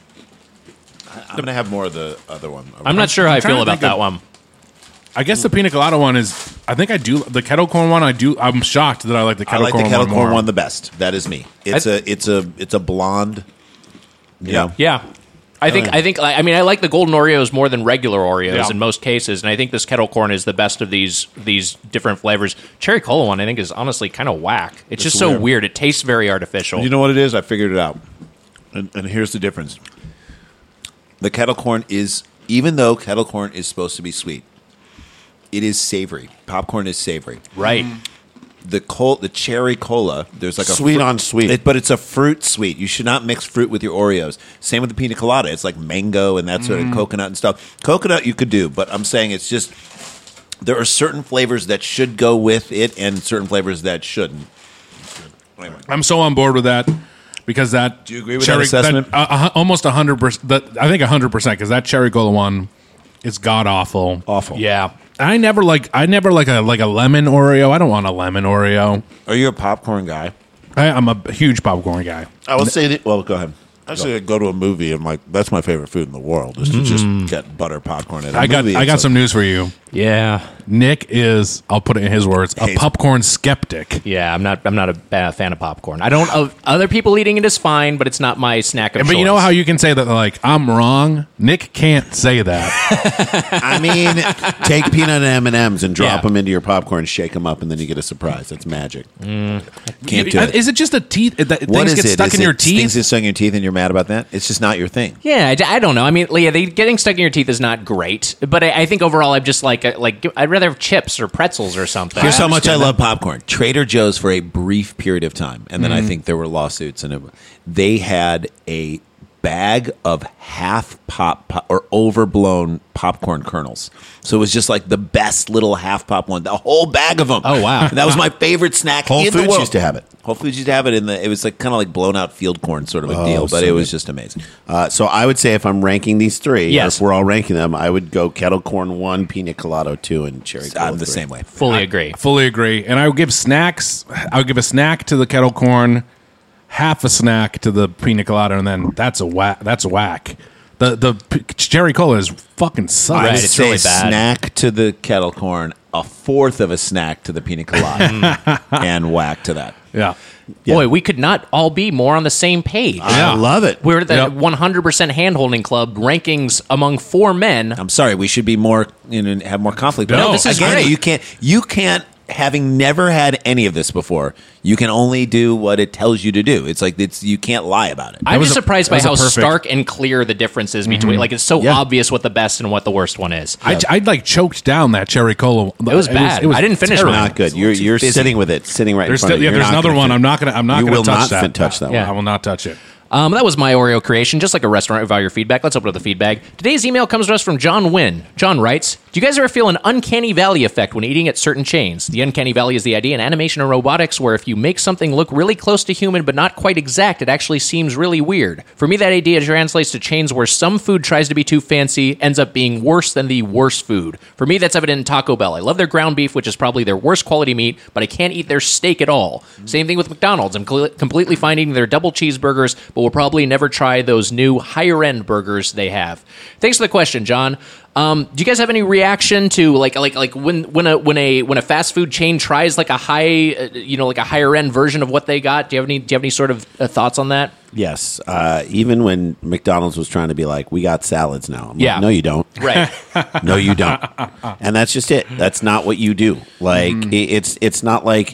I'm gonna have more of the other one. I'm not sure how I trying feel to about think of- that one. I guess the pina colada one is. I think I do the kettle corn one. I'm shocked that I like the I kettle like corn the kettle one corn more. one the best. That is me. It's a blonde. You know. Yeah. I like the golden Oreos more than regular Oreos Yeah. in most cases, and I think this kettle corn is the best of these different flavors. Cherry cola one, I think, is honestly kind of whack. It's just so weird. It tastes very artificial. You know what it is? I figured it out. And here's the difference. The kettle corn is, even though kettle corn is supposed to be sweet, it is savory. Popcorn is savory. Right. The cherry cola, there's like Sweet on sweet. but it's a fruit sweet. You should not mix fruit with your Oreos. Same with the pina colada. It's like mango and that sort of coconut and stuff. Coconut you could do, but I'm saying it's just there are certain flavors that should go with it and certain flavors that shouldn't. Anyway. I'm so on board with that because that. Do you agree with that assessment? Almost 100%. I think 100% because that cherry cola one is god awful. Awful. Yeah. I never like a lemon Oreo. I don't want a lemon Oreo. Are you a popcorn guy? I'm a huge popcorn guy. I will say that. Well, go ahead. Actually, I go to a movie and like that's my favorite food in the world is to just get butter popcorn at a movie. I got some news for you. Yeah. Nick is, I'll put it in his words, a popcorn skeptic. Yeah, I'm not a fan of popcorn. I don't. Other people eating it is fine, but it's not my snack of choice. But you know how you can say that, like, I'm wrong? Nick can't say that. I mean, take peanut M&Ms and drop them into your popcorn, shake them up, and then you get a surprise. That's magic. Can't do it. Is it just a teeth? That What things is get it? stuck Is in it your things teeth? get stuck in your teeth and you're mad about that? It's just not your thing. Yeah, I don't know. I mean, Leah, getting stuck in your teeth is not great, but I think overall, I'm just like I'd rather have chips or pretzels or something. Here's how much I love popcorn. Trader Joe's for a brief period of time, and then I think there were lawsuits, and they had a bag of half pop or overblown popcorn kernels. So it was just like the best little half pop one, the whole bag of them. Oh, wow. That was my favorite snack. Whole in the Foods world. used to have it. Whole Foods used to have it it was like kind of like blown out field corn sort of a deal, but so it was good. just amazing. So I would say if I'm ranking these three, Yes. if we're all ranking them, I would go kettle corn 1, pina colada 2, and cherry cola I'm the 3. same way. Fully agree. Fully agree. And I would give snacks. I would give a snack to the kettle corn, half a snack to the pina colada, and then that's a whack. Cherry cola is fucking sucks. Right, I'd it's say really bad. snack to the kettle corn, a fourth of a snack to the pina colada, and whack to that. Yeah. Boy, we could not all be more on the same page. I love it. We're the Yep. 100% handholding club rankings among 4 men. I'm sorry, we should be more, have more conflict. No, this is again, great. you can't, having never had any of this before, you can only do what it tells you to do. It's like, you can't lie about it. I'm was just a- surprised that by was a how perfect- stark and clear the difference is between. Like, it's so obvious what the best and what the worst one is. I like choked down that cherry cola. It was bad. I didn't finish terrible. mine. Not good. You're fizzy. sitting with it, sitting right There's in front of you. there's You're not another gonna one. fin- I'm not gonna You will touch not that. touch that Yeah. one. I will not touch it. That was my Oreo creation, just like a restaurant without your feedback. Let's open up the feedback. Today's email comes to us from John Wynn. John writes, do you guys ever feel an uncanny valley effect when eating at certain chains? The uncanny valley is the idea in animation or robotics where if you make something look really close to human but not quite exact, it actually seems really weird. For me, that idea translates to chains where some food tries to be too fancy, ends up being worse than the worst food. For me, that's evident in Taco Bell. I love their ground beef, which is probably their worst quality meat, but I can't eat their steak at all. Same thing with McDonald's. I'm completely fine eating their double cheeseburgers, but will probably never try those new higher end burgers they have. Thanks for the question, John. Do you guys have any reaction to like when a fast food chain tries like a higher end version of what they got? Do you have any sort of thoughts on that? Yes. Even when McDonald's was trying to be like, we got salads now. I'm Yeah. like, no, you don't. Right. No, you don't. And that's just it. That's not what you do. Like, it's not like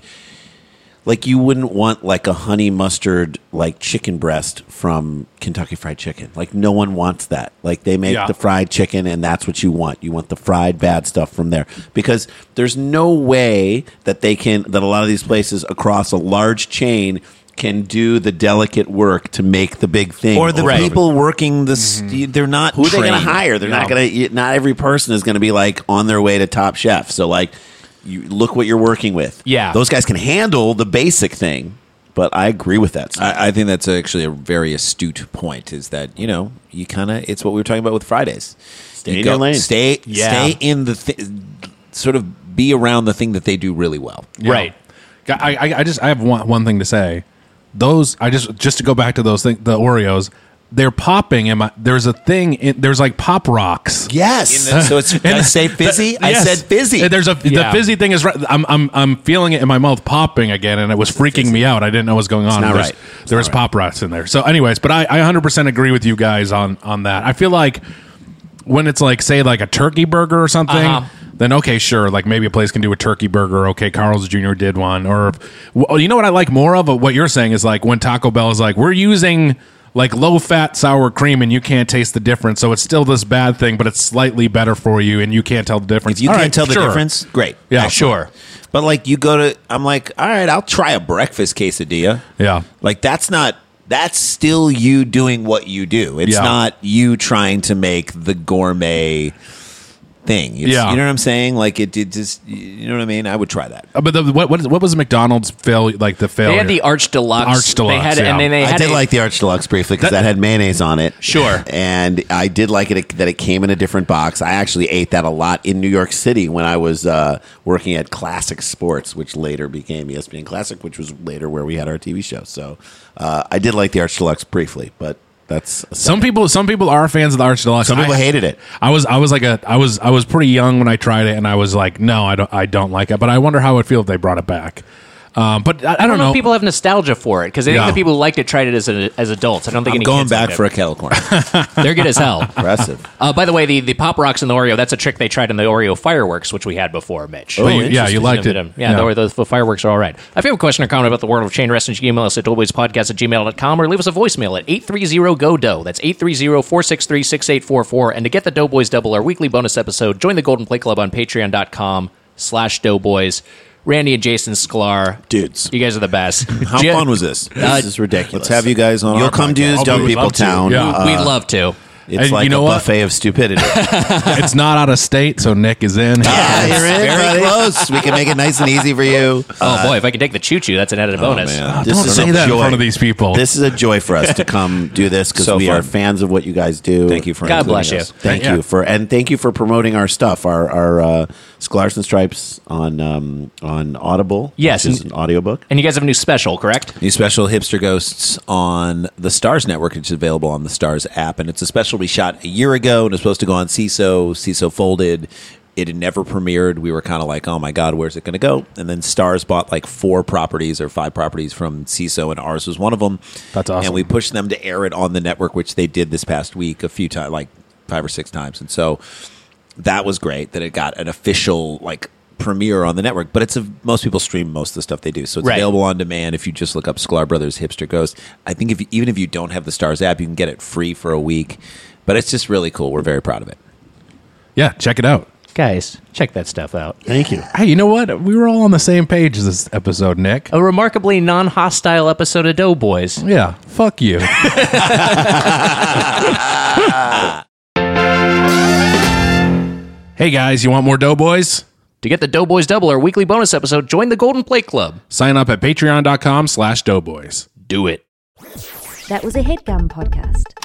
you wouldn't want like a honey mustard like chicken breast from Kentucky Fried Chicken. Like no one wants that. Like they make Yeah. the fried chicken and that's what you want. You want the fried bad stuff from there. Because there's no way that that a lot of these places across a large chain can do the delicate work to make the big thing. Or the people working this, they're not Who are they going to trained. hire? They're not going to. Not every person is going to be like on their way to Top Chef. So like, you look what you're working with. Yeah. those guys can handle the basic thing. But I agree with that. I think that's actually a very astute point. Is that you kind of it's what we were talking about with Fridays. Stay in your lane. Stay in the sort of be around the thing that they do really well. Right. I have one thing to say. Those just to go back to those things, the Oreos, they're popping. There's a thing. There's like pop rocks. Yes. So it's did I say fizzy. I Yes. said fizzy. And the Yeah. fizzy thing is right. I'm feeling it in my mouth popping again, and it was freaking me out. I didn't know what was going on. not There's- right. There was pop rocks in there. So, anyways, but I 100% agree with you guys on that. I feel like when it's like say like a turkey burger or something. Then okay, sure. Like maybe a place can do a turkey burger. Okay, Carl's Jr. did one. Or you know what I like more of? What you're saying is like when Taco Bell is like we're using like low fat sour cream and you can't taste the difference. So it's still this bad thing, but it's slightly better for you and you can't tell the difference. If you All can't right, tell the sure. difference, great. Yeah, Sure. But like you go to, I'm like, all right, I'll try a breakfast quesadilla. Yeah. Like that's still you doing what you do. It's Yeah. not you trying to make the gourmet thing. Yeah. You know what I'm saying? Like it just, you know what I mean? I would try that. But what was McDonald's failure? Like the failure? They had the Arch Deluxe. Arch Deluxe, They had, yeah. and then they I had did a- like the Arch Deluxe briefly because that had mayonnaise on it. Sure. And I did like it that it came in a different box. I actually ate that a lot in New York City when I was working at Classic Sports, which later became ESPN Classic, which was later where we had our TV show. So I did like the Arch Deluxe briefly, but That's Some people are fans of the Arch Deluxe. Some people hated it. I was pretty young when I tried it, and I was like, no, I don't like it. But I wonder how it would feel if they brought it back. But I don't know. People have nostalgia for it because I think the people who liked it tried it as adults. I don't think I'm any going kids back liked for it. a kettle corn. They're good as hell. Impressive. By the way, the Pop Rocks and the Oreo, that's a trick they tried in the Oreo fireworks, which we had before, Mitch. Oh, yeah, you liked it. Yeah, the fireworks are all right. If you have a question or comment about the world of chain wrestling, you can email us at doughboyspodcast@gmail.com or leave us a voicemail at 830-GO-DOUGH. That's 830-463-6844. And to get the Doughboys Double, our weekly bonus episode, join the Golden Plate Club on patreon.com/doughboys. Randy and Jason Sklar. Dudes. You guys are the best. How fun was this? This is ridiculous. Let's have you guys on You'll our come podcast. do this Dumb People Town. Yeah. We'd love to. It's And like you know a what? buffet of stupidity. It's not out of state, so Nick is in. Yeah, you're in, very buddy. Close. We can make it nice and easy for you. Oh, boy, if I could take the choo-choo, that's an added bonus. man. This Don't is say a that in joy. front of these people. This is a joy for us to come do this because So we fun. are fans of what you guys do. Thank you for God bless including you. us. Thank Yeah. you for promoting our stuff, our Scholars and Stripes on Audible. Yes, which is and- an audiobook. And you guys have a new special, correct? New special Hipster Ghosts on the Stars Network, which is available on the Stars app. And it's a special we shot a year ago and it's supposed to go on CISO. CISO folded. It had never premiered. We were kind of like, oh my God, where's it going to go? And then Stars bought like 4 properties or 5 properties from CISO, and ours was one of them. That's awesome. And we pushed them to air it on the network, which they did this past week a few times, like 5 or 6 times. And so that was great that it got an official like premiere on the network. But most people stream most of the stuff they do, so it's Right. available on demand. If you just look up Sklar Brothers Hipster Ghost, I think even if you don't have the Stars app, you can get it free for a week. But it's just really cool. We're very proud of it. Yeah, check it out. Guys, check that stuff out. Thank you. Hey, you know what? We were all on the same page this episode, Nick. A remarkably non-hostile episode of Doughboys. Yeah, fuck you. Hey guys, you want more Doughboys? To get the Doughboys Double, our weekly bonus episode, join the Golden Plate Club. Sign up at patreon.com/doughboys. Do it. That was a HeadGum podcast.